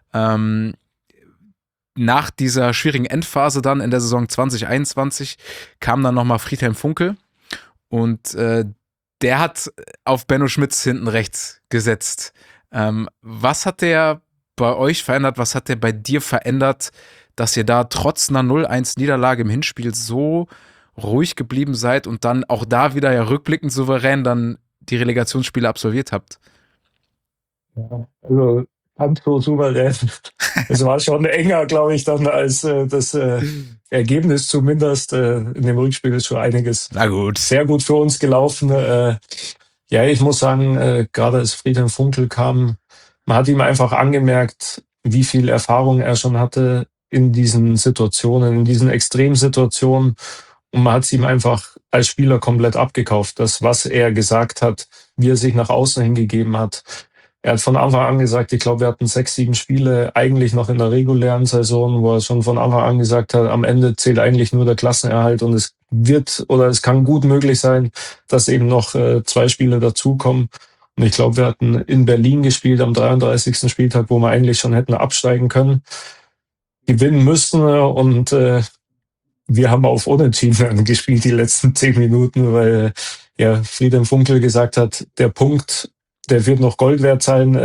Nach dieser schwierigen Endphase dann in der Saison 2021 kam dann nochmal Friedhelm Funkel und der hat auf Benno Schmitz hinten rechts gesetzt. Was hat der bei euch verändert? Was hat der bei dir verändert, dass ihr da trotz einer 0-1-Niederlage im Hinspiel so ruhig geblieben seid und dann auch da wieder ja rückblickend souverän dann die Relegationsspiele absolviert habt? Ja, also ganz so souverän. Es war schon enger, glaube ich, dann als das Ergebnis zumindest. In dem Rückspiel ist schon einiges sehr gut für uns gelaufen. Ich muss sagen, gerade als Friedhelm Funkel kam, man hat ihm einfach angemerkt, wie viel Erfahrung er schon hatte in diesen Situationen, in diesen Extremsituationen. Und man hat es ihm einfach als Spieler komplett abgekauft. Das, was er gesagt hat, wie er sich nach außen hingegeben hat. Er hat von Anfang an gesagt, ich glaube, wir hatten 6, 7 Spiele eigentlich noch in der regulären Saison, wo er schon von Anfang an gesagt hat, am Ende zählt eigentlich nur der Klassenerhalt und es kann gut möglich sein, dass eben noch 2 Spiele dazukommen. Und ich glaube, wir hatten in Berlin gespielt am 33. Spieltag, wo wir eigentlich schon hätten absteigen können, gewinnen müssen und wir haben auf Unentschieden gespielt die letzten 10 Minuten, weil Friedhelm Funkel gesagt hat, der Punkt, der wird noch Gold wert sein.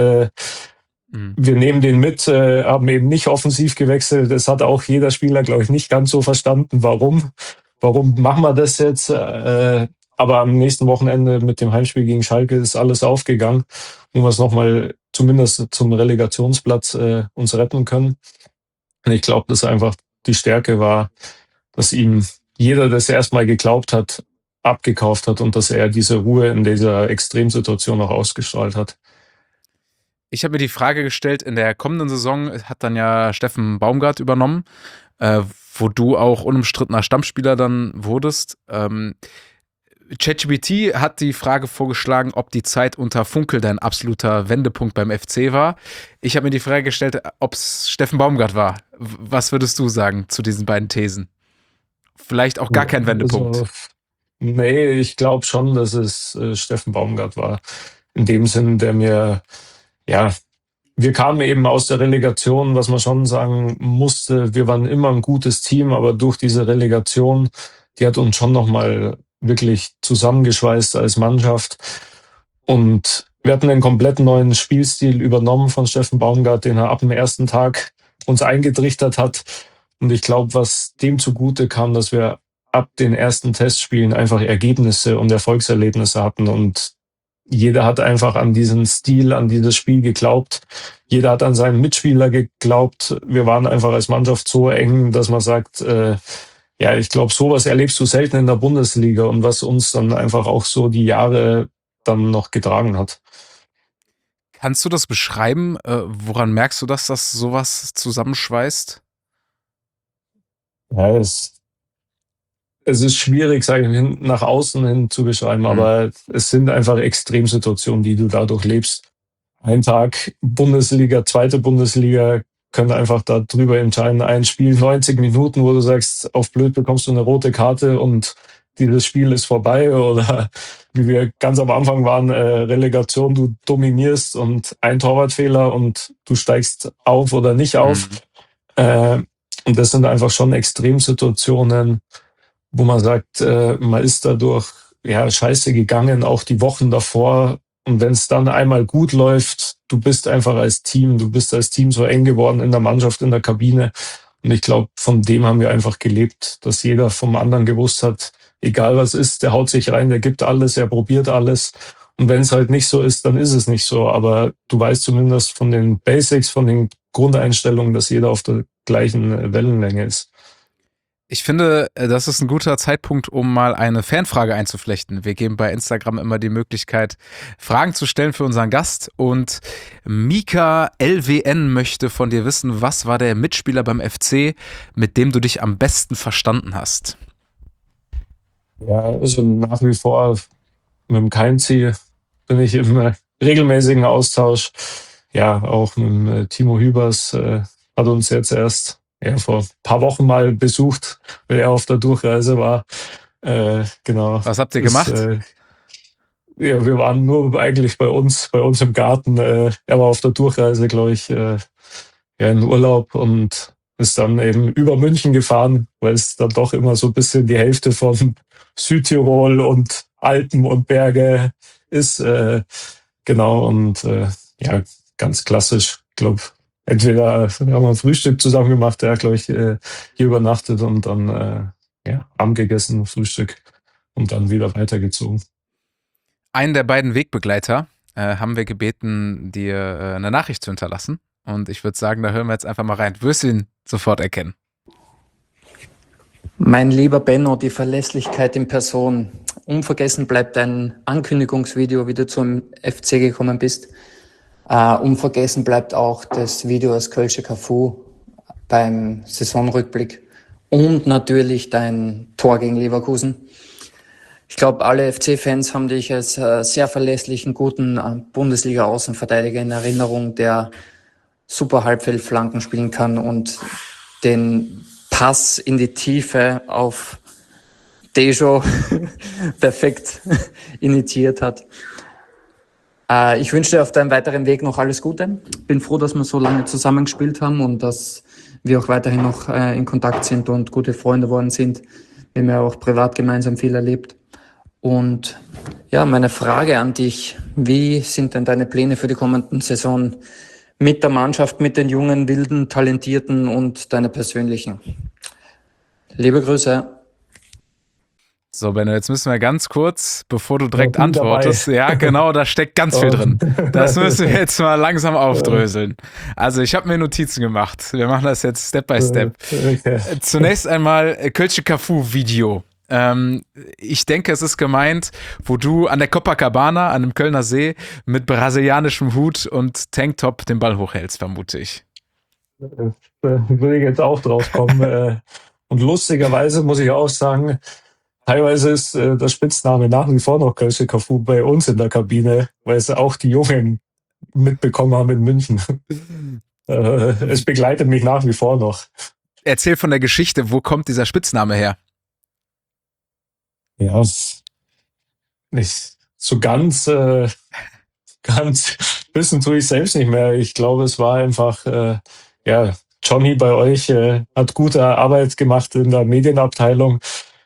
Wir nehmen den mit, haben eben nicht offensiv gewechselt. Das hat auch jeder Spieler, glaube ich, nicht ganz so verstanden. Warum machen wir das jetzt? Aber am nächsten Wochenende mit dem Heimspiel gegen Schalke ist alles aufgegangen, wo wir es nochmal zumindest zum Relegationsplatz uns retten können. Und ich glaube, dass einfach die Stärke war, dass ihm jeder, das erstmal geglaubt hat, abgekauft hat und dass er diese Ruhe in dieser Extremsituation auch ausgestrahlt hat. Ich habe mir die Frage gestellt, in der kommenden Saison hat dann ja Steffen Baumgart übernommen, wo du auch unumstrittener Stammspieler dann wurdest. ChatGPT hat die Frage vorgeschlagen, ob die Zeit unter Funkel dein absoluter Wendepunkt beim FC war. Ich habe mir die Frage gestellt, ob es Steffen Baumgart war. Was würdest du sagen zu diesen beiden Thesen? Vielleicht auch gar kein Wendepunkt. Also, nee, ich glaube schon, dass es Steffen Baumgart war. In dem Sinn, der mir, wir kamen eben aus der Relegation, was man schon sagen musste, wir waren immer ein gutes Team, aber durch diese Relegation, die hat uns schon nochmal wirklich zusammengeschweißt als Mannschaft. Und wir hatten einen komplett neuen Spielstil übernommen von Steffen Baumgart, den er ab dem ersten Tag uns eingetrichtert hat. Und ich glaube, was dem zugute kam, dass wir ab den ersten Testspielen einfach Ergebnisse und Erfolgserlebnisse hatten. Und jeder hat einfach an diesen Stil, an dieses Spiel geglaubt. Jeder hat an seinen Mitspieler geglaubt. Wir waren einfach als Mannschaft so eng, dass man sagt, ich glaube, sowas erlebst du selten in der Bundesliga und was uns dann einfach auch so die Jahre dann noch getragen hat. Kannst du das beschreiben? Woran merkst du, dass das sowas zusammenschweißt? Ja, es ist schwierig, sage ich, nach außen hin zu beschreiben, aber es sind einfach Extremsituationen, die du dadurch lebst. Ein Tag Bundesliga, zweite Bundesliga, können einfach darüber entscheiden. Ein Spiel 90 Minuten, wo du sagst, auf blöd bekommst du eine rote Karte und dieses Spiel ist vorbei, oder wie wir ganz am Anfang waren, Relegation, du dominierst und ein Torwartfehler und du steigst auf oder nicht auf. Und das sind einfach schon Extremsituationen, wo man sagt, man ist dadurch scheiße gegangen, auch die Wochen davor. Und wenn es dann einmal gut läuft, du bist einfach als Team so eng geworden in der Mannschaft, in der Kabine. Und ich glaube, von dem haben wir einfach gelebt, dass jeder vom anderen gewusst hat, egal was ist, der haut sich rein, der gibt alles, er probiert alles. Und wenn es halt nicht so ist, dann ist es nicht so. Aber du weißt zumindest von den Basics, von den Grundeinstellungen, dass jeder auf der gleichen Wellenlänge ist. Ich finde, das ist ein guter Zeitpunkt, um mal eine Fanfrage einzuflechten. Wir geben bei Instagram immer die Möglichkeit, Fragen zu stellen für unseren Gast. Und Mika LWN möchte von dir wissen, was war der Mitspieler beim FC, mit dem du dich am besten verstanden hast? Ja, also nach wie vor mit dem Keinzi bin ich im regelmäßigen Austausch. Ja, auch mit dem Timo Hübers hat uns jetzt erst vor ein paar Wochen mal besucht, weil er auf der Durchreise war. Genau. Was habt ihr gemacht? Wir waren nur eigentlich bei uns im Garten. Er war auf der Durchreise, glaube ich, in Urlaub und ist dann eben über München gefahren, weil es dann doch immer so ein bisschen die Hälfte von Südtirol und Alpen und Berge ist. Genau, und ganz klassisch, glaube entweder haben wir ein Frühstück zusammen gemacht, der hat, glaube ich, hier übernachtet und dann Abend gegessen, Frühstück und dann wieder weitergezogen. Einen der beiden Wegbegleiter haben wir gebeten, dir eine Nachricht zu hinterlassen. Und ich würde sagen, da hören wir jetzt einfach mal rein. Du wirst ihn sofort erkennen. Mein lieber Benno, die Verlässlichkeit in Person. Unvergessen bleibt dein Ankündigungsvideo, wie du zum FC gekommen bist. Unvergessen bleibt auch das Video als Kölsche Cafu beim Saisonrückblick und natürlich dein Tor gegen Leverkusen. Ich glaube, alle FC-Fans haben dich als sehr verlässlichen, guten Bundesliga-Außenverteidiger in Erinnerung, der super Halbfeldflanken spielen kann und den Pass in die Tiefe auf Dejo perfekt initiiert hat. Ich wünsche dir auf deinem weiteren Weg noch alles Gute. Bin froh, dass wir so lange zusammengespielt haben und dass wir auch weiterhin noch in Kontakt sind und gute Freunde geworden sind. Wir haben ja auch privat gemeinsam viel erlebt. Und ja, meine Frage an dich, wie sind denn deine Pläne für die kommenden Saison mit der Mannschaft, mit den jungen, wilden, talentierten und deine persönlichen? Liebe Grüße. So, Benno, jetzt müssen wir ganz kurz, bevor du direkt antwortest, ja genau, da steckt ganz viel drin. Das müssen wir jetzt mal langsam aufdröseln. Also ich habe mir Notizen gemacht. Wir machen das jetzt Step by Step. Okay. Zunächst einmal Kölsche Cafu-Video. Ich denke, es ist gemeint, wo du an der Copacabana, an dem Kölner See, mit brasilianischem Hut und Tanktop den Ball hochhältst, vermute ich. Würde ich jetzt auch drauf kommen. Und lustigerweise muss ich auch sagen, teilweise ist der Spitzname nach wie vor noch Kölsche Cafu bei uns in der Kabine, weil es auch die Jungen mitbekommen haben in München. Es begleitet mich nach wie vor noch. Erzähl von der Geschichte, wo kommt dieser Spitzname her? Ja, nicht so ganz wissen tue ich selbst nicht mehr. Ich glaube, es war einfach, Johnny bei euch hat gute Arbeit gemacht in der Medienabteilung.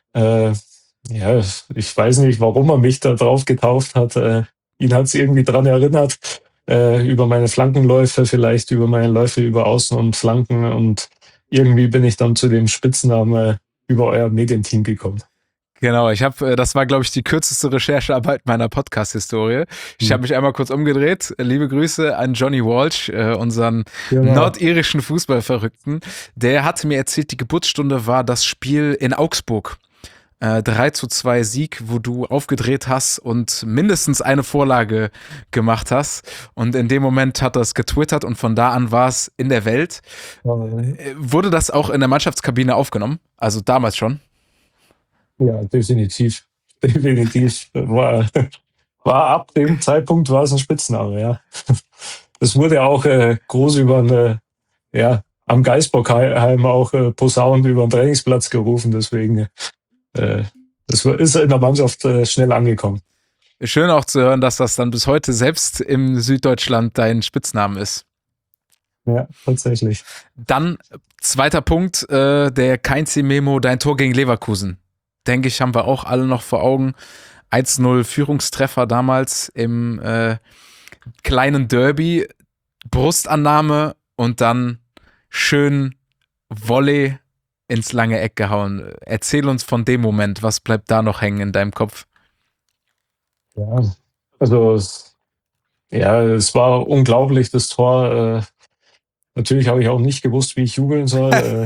Ich weiß nicht, warum er mich da drauf getauft hat. Ihn hat es irgendwie dran erinnert, über meine Flankenläufe, vielleicht über meine Läufe über Außen und Flanken. Und irgendwie bin ich dann zu dem Spitznamen über euer Medienteam gekommen. Genau, das war, glaube ich, die kürzeste Recherchearbeit meiner Podcast-Historie. Ich habe mich einmal kurz umgedreht. Liebe Grüße an Johnny Walsh, unseren nordirischen Fußballverrückten. Der hatte mir erzählt, die Geburtsstunde war das Spiel in Augsburg. 3:2 Sieg, wo du aufgedreht hast und mindestens eine Vorlage gemacht hast. Und in dem Moment hat er es getwittert und von da an war es in der Welt. Wurde das auch in der Mannschaftskabine aufgenommen? Also damals schon? Ja, definitiv. War ab dem Zeitpunkt war es ein Spitzname, ja. Das wurde auch groß über ja, am Geisbockheim auch Posaunen über den Trainingsplatz gerufen. Deswegen, das ist in der Mannschaft schnell angekommen. Schön auch zu hören, dass das dann bis heute selbst im Süddeutschland dein Spitzname ist. Ja, tatsächlich. Dann zweiter Punkt, der Kainzi-Memo, dein Tor gegen Leverkusen. Denke ich, haben wir auch alle noch vor Augen. 1-0 Führungstreffer damals im kleinen Derby, Brustannahme und dann schön Volley ins lange Eck gehauen. Erzähl uns von dem Moment, was bleibt da noch hängen in deinem Kopf? Ja, also es war unglaublich, das Tor. Natürlich habe ich auch nicht gewusst, wie ich jubeln soll.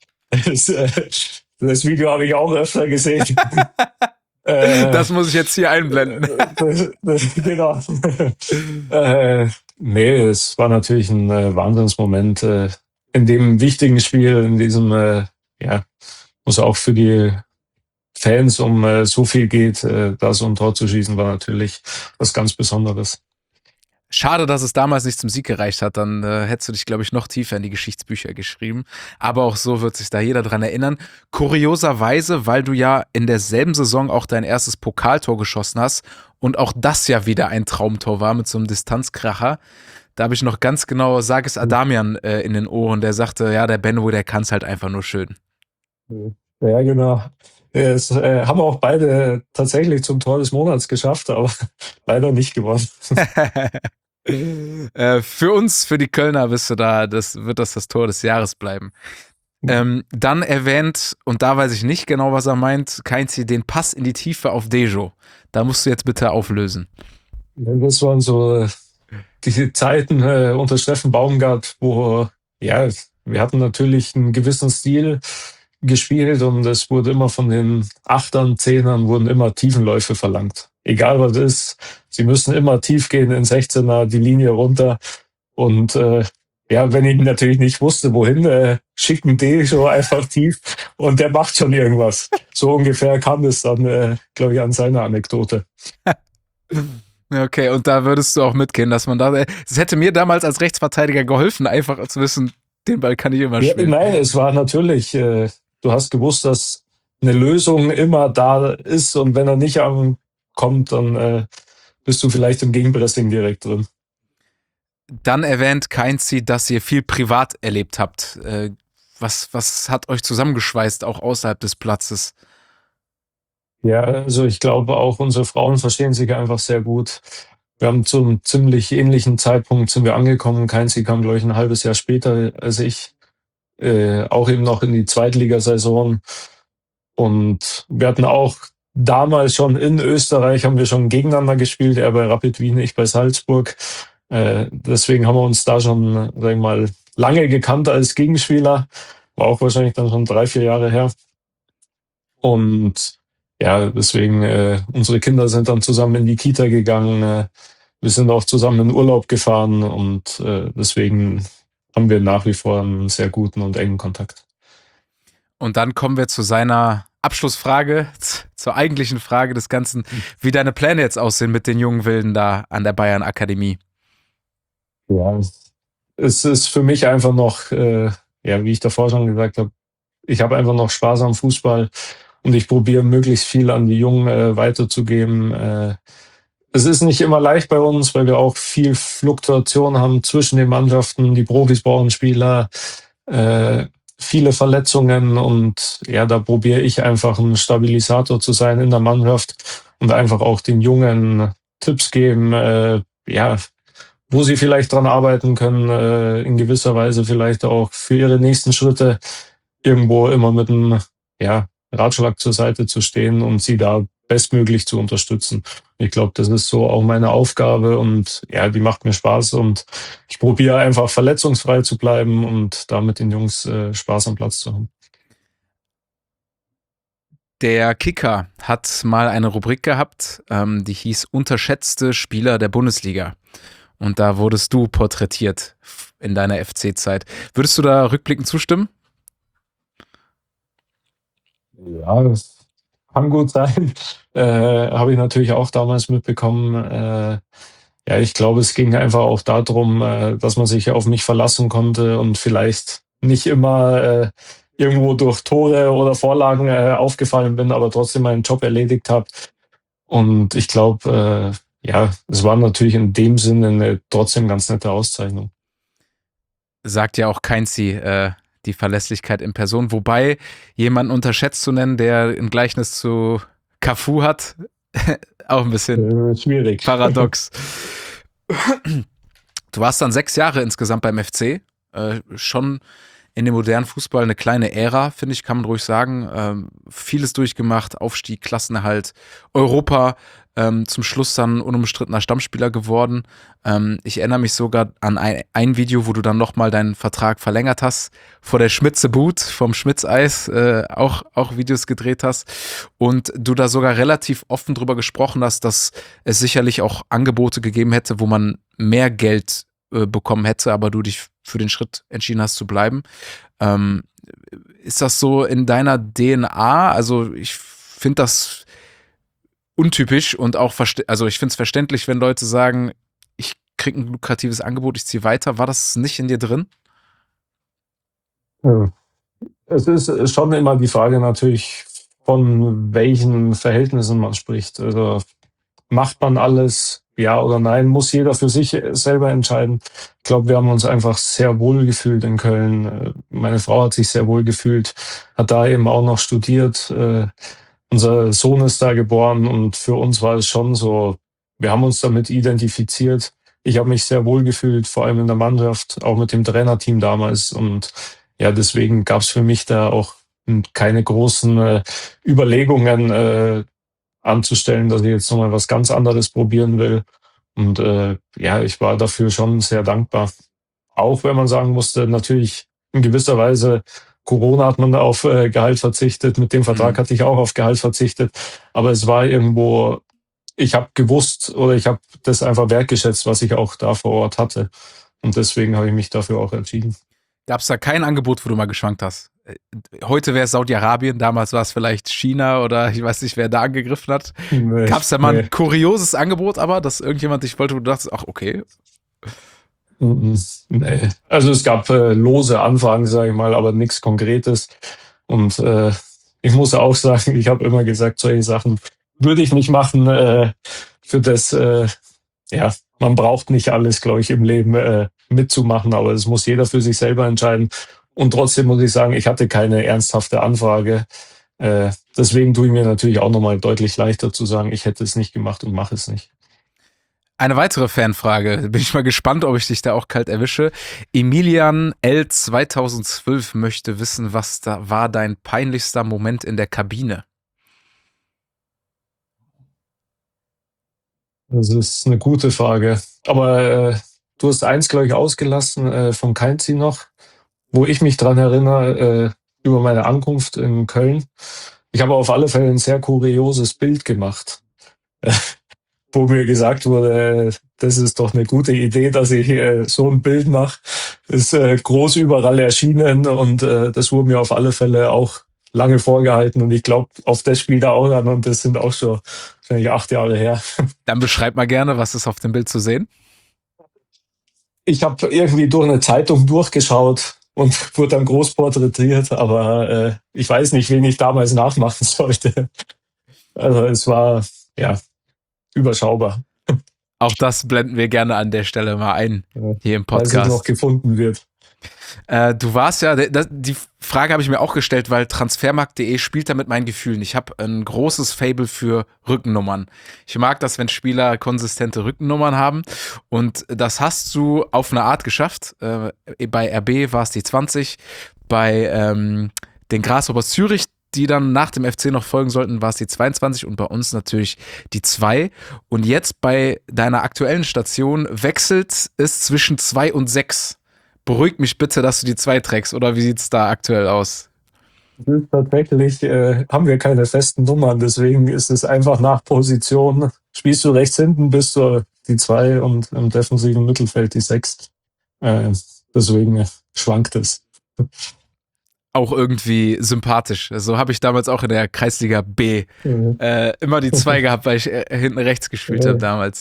Das Video habe ich auch öfter gesehen. Das muss ich jetzt hier einblenden. Genau. Nee, es war natürlich ein Wahnsinnsmoment in dem wichtigen Spiel, in diesem, wo es auch für die Fans um so viel geht, da so ein Tor zu schießen, war natürlich was ganz Besonderes. Schade, dass es damals nicht zum Sieg gereicht hat, dann hättest du dich, glaube ich, noch tiefer in die Geschichtsbücher geschrieben. Aber auch so wird sich da jeder dran erinnern. Kurioserweise, weil du ja in derselben Saison auch dein erstes Pokaltor geschossen hast und auch das ja wieder ein Traumtor war mit so einem Distanzkracher. Da habe ich noch ganz genau Sargis Adamian in den Ohren, der sagte, ja, der Benno, der kann es halt einfach nur schön. Ja, genau. Es haben auch beide tatsächlich zum Tor des Monats geschafft, aber leider nicht gewonnen. Für uns, für die Kölner, wird das Tor des Jahres bleiben. Dann erwähnt, und da weiß ich nicht genau, was er meint, Kainzi, den Pass in die Tiefe auf Dejo. Da musst du jetzt bitte auflösen. Das waren so die Zeiten unter Steffen Baumgart, wo, ja, wir hatten natürlich einen gewissen Stil gespielt und es wurde immer von den Achtern, Zehnern wurden immer Tiefenläufe verlangt. Egal was ist, sie müssen immer tief gehen in 16er, die Linie runter. Und wenn ich natürlich nicht wusste, wohin, schicken Dejo einfach tief und der macht schon irgendwas. So ungefähr kam es dann, glaube ich, an seiner Anekdote. Okay, und da würdest du auch mitgehen, dass man es hätte mir damals als Rechtsverteidiger geholfen, einfach zu wissen, den Ball kann ich immer spielen. Nein, es war natürlich, du hast gewusst, dass eine Lösung immer da ist und wenn er nicht ankommt, dann bist du vielleicht im Gegenpressing direkt drin. Dann erwähnt Kainzi, dass ihr viel privat erlebt habt. Was hat euch zusammengeschweißt, auch außerhalb des Platzes? Ja, also ich glaube auch unsere Frauen verstehen sich einfach sehr gut. Wir haben zum ziemlich ähnlichen Zeitpunkt sind wir angekommen. Kainzi kam, glaube ich, ein halbes Jahr später als ich. Auch eben noch in die Zweitligasaison. Und wir hatten auch damals schon in Österreich, haben wir schon gegeneinander gespielt. Er bei Rapid Wien, ich bei Salzburg. Deswegen haben wir uns da schon, sag ich mal, lange gekannt als Gegenspieler. War auch wahrscheinlich dann schon 3-4 Jahre her. Und ja, deswegen, unsere Kinder sind dann zusammen in die Kita gegangen. Wir sind auch zusammen in Urlaub gefahren und deswegen haben wir nach wie vor einen sehr guten und engen Kontakt. Und dann kommen wir zu seiner Abschlussfrage, zur eigentlichen Frage des Ganzen, wie deine Pläne jetzt aussehen mit den jungen Wilden da an der Bayern Akademie. Ja, es ist für mich einfach noch, wie ich davor schon gesagt habe, ich habe einfach noch Spaß am Fußball und ich probiere möglichst viel an die Jungen weiterzugeben. Es ist nicht immer leicht bei uns, weil wir auch viel Fluktuation haben zwischen den Mannschaften. Die Profis brauchen Spieler, viele Verletzungen und ja, da probiere ich einfach ein Stabilisator zu sein in der Mannschaft und einfach auch den Jungen Tipps geben, wo sie vielleicht dran arbeiten können, in gewisser Weise vielleicht auch für ihre nächsten Schritte irgendwo immer mit einem Ratschlag zur Seite zu stehen und sie da bestmöglich zu unterstützen. Ich glaube, das ist so auch meine Aufgabe und ja, die macht mir Spaß und ich probiere einfach verletzungsfrei zu bleiben und da mit den Jungs Spaß am Platz zu haben. Der Kicker hat mal eine Rubrik gehabt, die hieß Unterschätzte Spieler der Bundesliga. Und da wurdest du porträtiert in deiner FC-Zeit. Würdest du da rückblickend zustimmen? Ja, das kann gut sein. Habe ich natürlich auch damals mitbekommen. ja, ich glaube, es ging einfach auch darum, dass man sich auf mich verlassen konnte und vielleicht nicht immer irgendwo durch Tore oder Vorlagen aufgefallen bin, aber trotzdem meinen Job erledigt habe. Und ich glaube, ja, es war natürlich in dem Sinne eine trotzdem ganz nette Auszeichnung. Sagt ja auch Keinzi, die Verlässlichkeit in Person. Wobei, jemanden unterschätzt zu nennen, der ein Gleichnis zu Cafu hat, auch ein bisschen Schwierig. paradox. Du warst dann 6 Jahre insgesamt beim FC. Schon in dem modernen Fußball eine kleine Ära, finde ich, kann man ruhig sagen. Vieles durchgemacht, Aufstieg, Klassenerhalt, Europa, zum Schluss dann unumstrittener Stammspieler geworden. Ich erinnere mich sogar an ein Video, wo du dann nochmal deinen Vertrag verlängert hast, vor der Schmitze Boot vom Schmitzeis auch Videos gedreht hast und du da sogar relativ offen drüber gesprochen hast, dass es sicherlich auch Angebote gegeben hätte, wo man mehr Geld bekommen hätte, aber du dich für den Schritt entschieden hast zu bleiben. Ist das so in deiner DNA? Also ich finde das untypisch und auch, also ich finde es verständlich, wenn Leute sagen, ich kriege ein lukratives Angebot, ich ziehe weiter. War das nicht in dir drin? Ja. Es ist schon immer die Frage natürlich, von welchen Verhältnissen man spricht. Also macht man alles, ja oder nein, muss jeder für sich selber entscheiden. Ich glaube, wir haben uns einfach sehr wohl gefühlt in Köln. Meine Frau hat sich sehr wohl gefühlt, hat da eben auch noch studiert. Unser Sohn ist da geboren und für uns war es schon so, wir haben uns damit identifiziert. Ich habe mich sehr wohl gefühlt, vor allem in der Mannschaft, auch mit dem Trainerteam damals. Und ja, deswegen gab es für mich da auch keine großen Überlegungen anzustellen, dass ich jetzt nochmal was ganz anderes probieren will. Und ja, ich war dafür schon sehr dankbar. Auch wenn man sagen musste, natürlich in gewisser Weise, Corona hat man da auf Gehalt verzichtet, mit dem Vertrag hatte ich auch auf Gehalt verzichtet. Aber es war irgendwo, ich habe gewusst oder ich habe das einfach wertgeschätzt, was ich auch da vor Ort hatte. Und deswegen habe ich mich dafür auch entschieden. Gab es da kein Angebot, wo du mal geschwankt hast? Heute wäre es Saudi-Arabien, damals war es vielleicht China oder ich weiß nicht, wer da angegriffen hat. Nee, Gab es da mal ein kurioses Angebot aber, dass irgendjemand dich wollte, wo du dachtest, ach okay. Nee. Also es gab lose Anfragen, sage ich mal, aber nichts Konkretes. Und ich muss auch sagen, ich habe immer gesagt, solche Sachen würde ich nicht machen. Für das, ja, man braucht nicht alles, glaube ich, im Leben mitzumachen, aber das muss jeder für sich selber entscheiden. Und trotzdem muss ich sagen, ich hatte keine ernsthafte Anfrage. Deswegen tue ich mir natürlich auch nochmal deutlich leichter zu sagen, ich hätte es nicht gemacht und mache es nicht. Eine weitere Fanfrage, bin ich mal gespannt, ob ich dich da auch kalt erwische. Emilian L. 2012 möchte wissen, was da war dein peinlichster Moment in der Kabine? Das ist eine gute Frage. Aber du hast eins, glaube ich, ausgelassen von Keinzi noch, wo ich mich dran erinnere, über meine Ankunft in Köln. Ich habe auf alle Fälle ein sehr kurioses Bild gemacht, wo mir gesagt wurde, das ist doch eine gute Idee, dass ich so ein Bild mache. Ist groß überall erschienen und das wurde mir auf alle Fälle auch lange vorgehalten und ich glaube, auf das spielt er auch an und das sind auch schon wahrscheinlich 8 Jahre her. Dann beschreib mal gerne, was ist auf dem Bild zu sehen? Ich habe irgendwie durch eine Zeitung durchgeschaut und wurde dann groß porträtiert, aber ich weiß nicht, wen ich damals nachmachen sollte. Also es war, ja, überschaubar. Auch das blenden wir gerne an der Stelle mal ein, hier im Falls es Podcast. noch gefunden wird. Du warst ja, die Frage habe ich mir auch gestellt, weil Transfermarkt.de spielt da mit meinen Gefühlen. Ich habe ein großes Faible für Rückennummern. Ich mag das, wenn Spieler konsistente Rückennummern haben und das hast du auf eine Art geschafft. Bei RB war es die 20, bei den Grasshoppers Zürich, die dann nach dem FC noch folgen sollten, war es die 22 und bei uns natürlich die 2. Und jetzt bei deiner aktuellen Station wechselt es zwischen 2 und 6. Beruhig mich bitte, dass du die 2 trägst, oder wie sieht's da aktuell aus? Tatsächlich haben wir keine festen Nummern, deswegen ist es einfach nach Position. Spielst du rechts hinten, bist du die 2 und im defensiven Mittelfeld die 6. Deswegen schwankt es. Auch irgendwie sympathisch. So habe ich damals auch in der Kreisliga B immer die 2 gehabt, weil ich hinten rechts gespielt habe damals.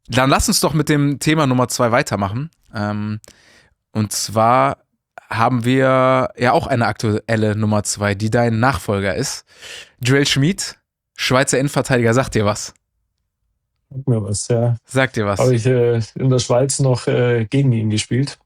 Dann lass uns doch mit dem Thema Nummer 2 weitermachen. Und zwar haben wir ja auch eine aktuelle Nummer 2, die dein Nachfolger ist. Joel Schmid, Schweizer Innenverteidiger, sagt dir was? Sag mir was, ja. Sagt dir was? Habe ich in der Schweiz noch gegen ihn gespielt.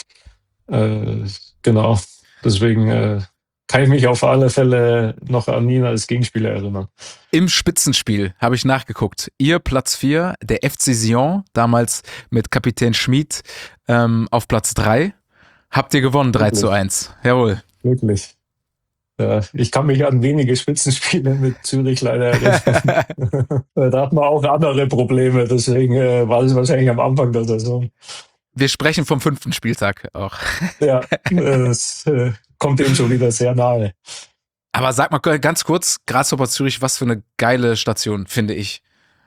Genau. Deswegen kann ich mich auf alle Fälle noch an ihn als Gegenspieler erinnern. Im Spitzenspiel habe ich nachgeguckt. Ihr Platz 4, der FC Sion, damals mit Kapitän Schmid auf Platz 3. Habt ihr gewonnen, 3:1. Jawohl. Wirklich. Ja, ich kann mich an wenige Spitzenspiele mit Zürich leider erinnern. Da hat man auch andere Probleme, deswegen war es wahrscheinlich am Anfang der Saison. Wir sprechen vom 5. Spieltag auch. Ja, es kommt dem schon wieder sehr nahe. Aber sag mal ganz kurz, Grasshopper Zürich, was für eine geile Station, finde ich.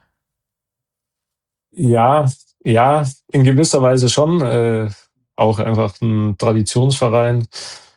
Ja, in gewisser Weise schon. Auch einfach ein Traditionsverein.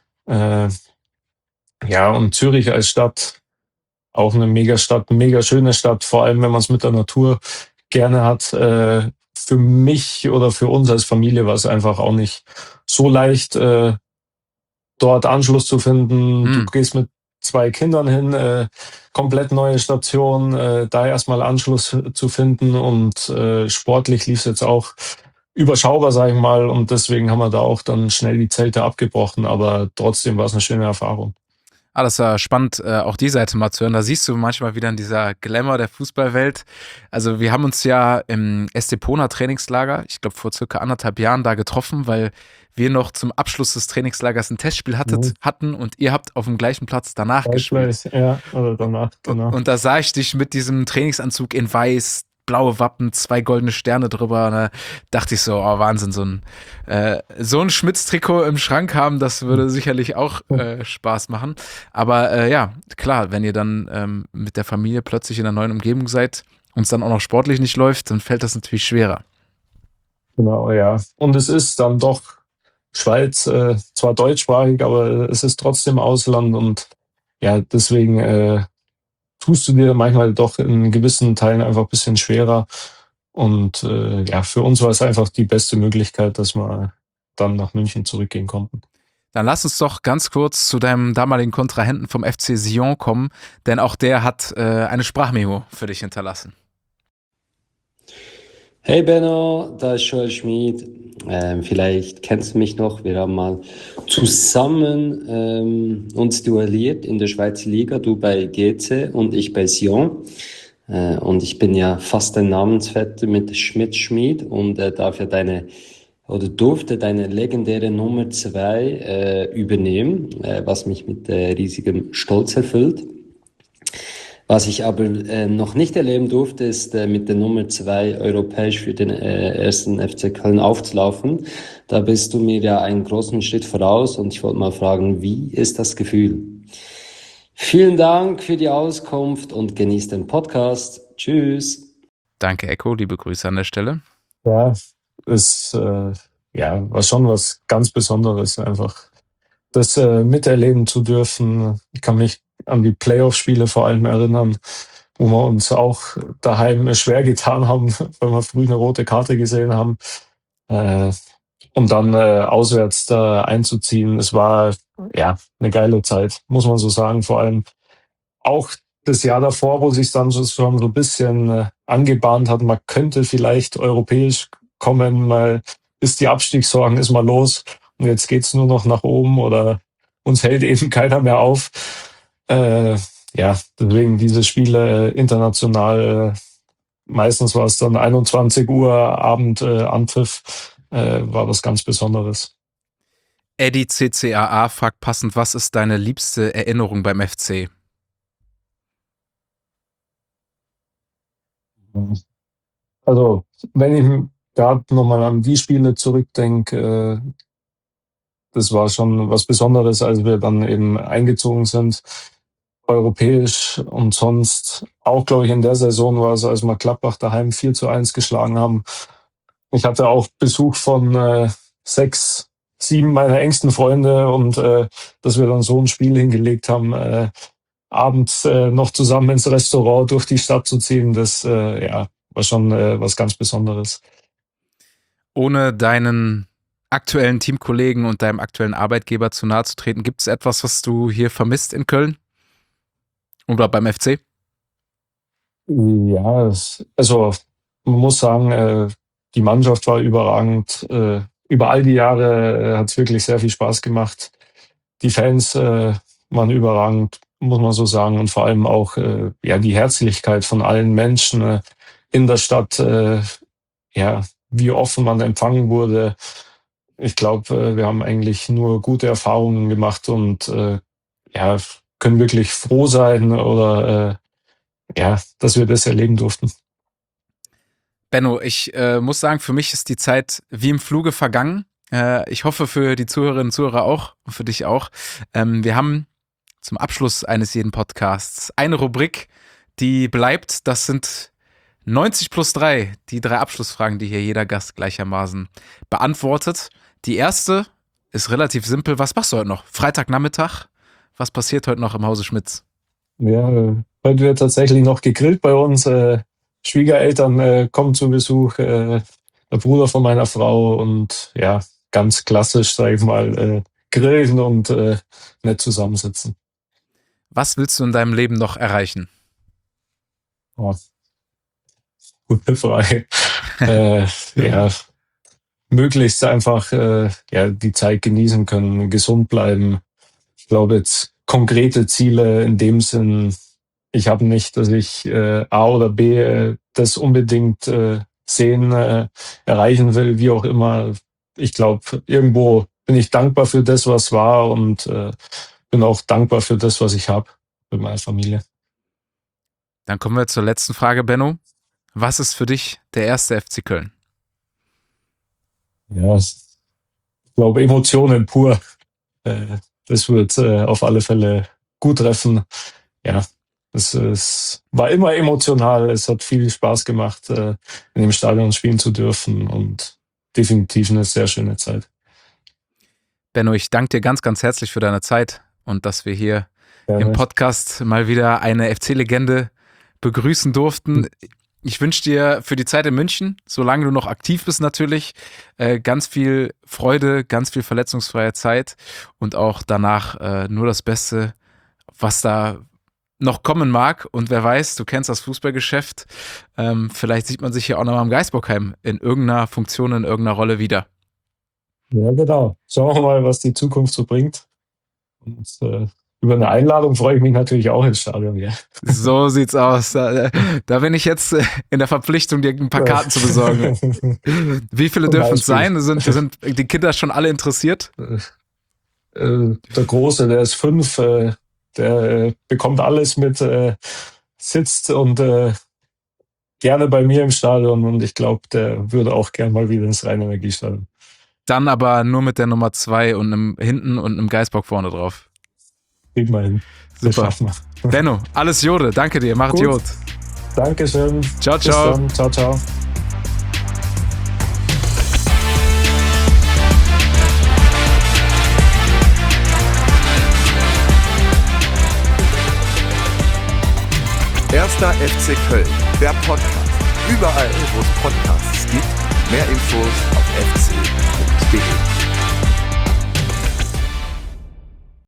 Ja, und Zürich als Stadt, auch eine Megastadt, eine mega schöne Stadt, vor allem wenn man es mit der Natur gerne hat. Für mich oder für uns als Familie war es einfach auch nicht so leicht, dort Anschluss zu finden. Du gehst mit 2 Kindern hin, komplett neue Station, da erstmal Anschluss zu finden und sportlich lief es jetzt auch überschaubar, sage ich mal, und deswegen haben wir da auch dann schnell die Zelte abgebrochen, aber trotzdem war es eine schöne Erfahrung. Das war spannend, auch die Seite mal zu hören. Da siehst du manchmal wieder in dieser Glamour der Fußballwelt. Also wir haben uns ja im Estepona Trainingslager, ich glaube vor circa 1,5 Jahren da getroffen, weil wir noch zum Abschluss des Trainingslagers ein Testspiel hatten und ihr habt auf dem gleichen Platz danach gespielt. Ja, oder danach, genau. Und da sah ich dich mit diesem Trainingsanzug in weiß, blaue Wappen, 2 goldene Sterne drüber. Und da dachte ich so, oh Wahnsinn, so ein Schmitz-Trikot im Schrank haben, das würde sicherlich auch Spaß machen. Aber ja, klar, wenn ihr dann mit der Familie plötzlich in einer neuen Umgebung seid und es dann auch noch sportlich nicht läuft, dann fällt das natürlich schwerer. Genau, ja. Und es ist dann doch Schweiz, zwar deutschsprachig, aber es ist trotzdem Ausland und ja, deswegen tust du dir manchmal doch in gewissen Teilen einfach ein bisschen schwerer. Und ja, für uns war es einfach die beste Möglichkeit, dass wir dann nach München zurückgehen konnten. Dann lass uns doch ganz kurz zu deinem damaligen Kontrahenten vom FC Sion kommen, denn auch der hat eine Sprachmemo für dich hinterlassen. Hey Benno, da ist Joel Schmid. Vielleicht kennst du mich noch. Wir haben mal zusammen uns duelliert in der Schweizer Liga. Du bei GC und ich bei Sion. Und ich bin ja fast ein Namensvetter mit Schmid und durfte deine legendäre Nummer 2 übernehmen, was mich mit riesigem Stolz erfüllt. Was ich aber noch nicht erleben durfte, ist mit der Nummer 2 europäisch für den ersten FC Köln aufzulaufen. Da bist du mir ja einen großen Schritt voraus und ich wollte mal fragen, wie ist das Gefühl? Vielen Dank für die Auskunft und genießt den Podcast. Tschüss. Danke, Echo. Liebe Grüße an der Stelle. Ja, es war schon was ganz Besonderes, einfach das miterleben zu dürfen. Ich kann mich an die Playoff-Spiele vor allem erinnern, wo wir uns auch daheim schwer getan haben, weil wir früh eine rote Karte gesehen haben. Und dann auswärts da einzuziehen, es war ja eine geile Zeit, muss man so sagen. Vor allem auch das Jahr davor, wo sich dann schon so ein bisschen angebahnt hat, man könnte vielleicht europäisch kommen, mal ist die Abstiegssorgen, ist mal los. Und jetzt geht's nur noch nach oben oder uns hält eben keiner mehr auf. Deswegen diese Spiele international, meistens war es dann 21 Uhr Abend Anpfiff, war was ganz Besonderes. Eddie CCAA fragt passend, was ist deine liebste Erinnerung beim FC? Also, wenn ich gerade nochmal an die Spiele zurückdenke, das war schon was Besonderes, als wir dann eben eingezogen sind, europäisch und sonst auch, glaube ich, in der Saison war es, als wir Gladbach daheim 4:1 geschlagen haben. Ich hatte auch Besuch von 6, 7 meiner engsten Freunde und dass wir dann so ein Spiel hingelegt haben, abends noch zusammen ins Restaurant durch die Stadt zu ziehen, das war schon was ganz Besonderes. Ohne deinen aktuellen Teamkollegen und deinem aktuellen Arbeitgeber zu nahe zu treten, gibt es etwas, was du hier vermisst in Köln? Oder beim FC? Ja, also man muss sagen, die Mannschaft war überragend. Über all die Jahre hat es wirklich sehr viel Spaß gemacht. Die Fans waren überragend, muss man so sagen. Und vor allem auch die Herzlichkeit von allen Menschen in der Stadt. Wie offen man empfangen wurde. Ich glaube, wir haben eigentlich nur gute Erfahrungen gemacht und können wirklich froh sein oder dass wir das erleben durften. Benno, ich muss sagen, für mich ist die Zeit wie im Fluge vergangen. Ich hoffe für die Zuhörerinnen und Zuhörer auch und für dich auch. Wir haben zum Abschluss eines jeden Podcasts eine Rubrik, die bleibt. Das sind 90+3, die 3 Abschlussfragen, die hier jeder Gast gleichermaßen beantwortet. Die erste ist relativ simpel. Was machst du heute noch? Freitagnachmittag? Was passiert heute noch im Hause Schmitz? Ja, heute wird tatsächlich noch gegrillt bei uns. Schwiegereltern kommen zu Besuch, der Bruder von meiner Frau und ja, ganz klassisch, sag ich mal, grillen und nett zusammensitzen. Was willst du in deinem Leben noch erreichen? Oh, gute Frage. Möglichst einfach die Zeit genießen können, gesund bleiben. Ich glaube jetzt konkrete Ziele in dem Sinn, ich habe nicht, dass ich A oder B das unbedingt erreichen will, wie auch immer. Ich glaube, irgendwo bin ich dankbar für das, was war und bin auch dankbar für das, was ich habe mit meiner Familie. Dann kommen wir zur letzten Frage, Benno. Was ist für dich der erste FC Köln? Ja, ich glaube, Emotionen pur. Das wird auf alle Fälle gut treffen. Ja, es war immer emotional. Es hat viel Spaß gemacht, in dem Stadion spielen zu dürfen und definitiv eine sehr schöne Zeit. Benno, ich danke dir ganz, ganz herzlich für deine Zeit und dass wir hier im Podcast mal wieder eine FC-Legende begrüßen durften. Ich wünsche dir für die Zeit in München, solange du noch aktiv bist natürlich, ganz viel Freude, ganz viel verletzungsfreie Zeit und auch danach nur das Beste, was da noch kommen mag. Und wer weiß, du kennst das Fußballgeschäft, vielleicht sieht man sich hier auch nochmal im Geisbockheim in irgendeiner Funktion, in irgendeiner Rolle wieder. Ja, genau. Schauen wir mal, was die Zukunft so bringt. Und über eine Einladung freue ich mich natürlich auch ins Stadion. Ja. So sieht's aus. Da bin ich jetzt in der Verpflichtung, dir ein paar Karten zu besorgen. Wie viele dürfen es sein? Sind die Kinder schon alle interessiert? Der Große, der ist 5, der bekommt alles mit, sitzt und gerne bei mir im Stadion und ich glaube, der würde auch gerne mal wieder ins Rhein-Energiestadion. Dann aber nur mit der Nummer 2 und einem hinten und einem Geißbock vorne drauf. Kriegen wir hin. Super. Benno, alles Jode. Danke dir. Macht Jod. Dankeschön. Ciao, ciao. Bis dann. Ciao, ciao. Erster FC Köln, der Podcast. Überall, wo es Podcasts gibt. Mehr Infos auf fc.de.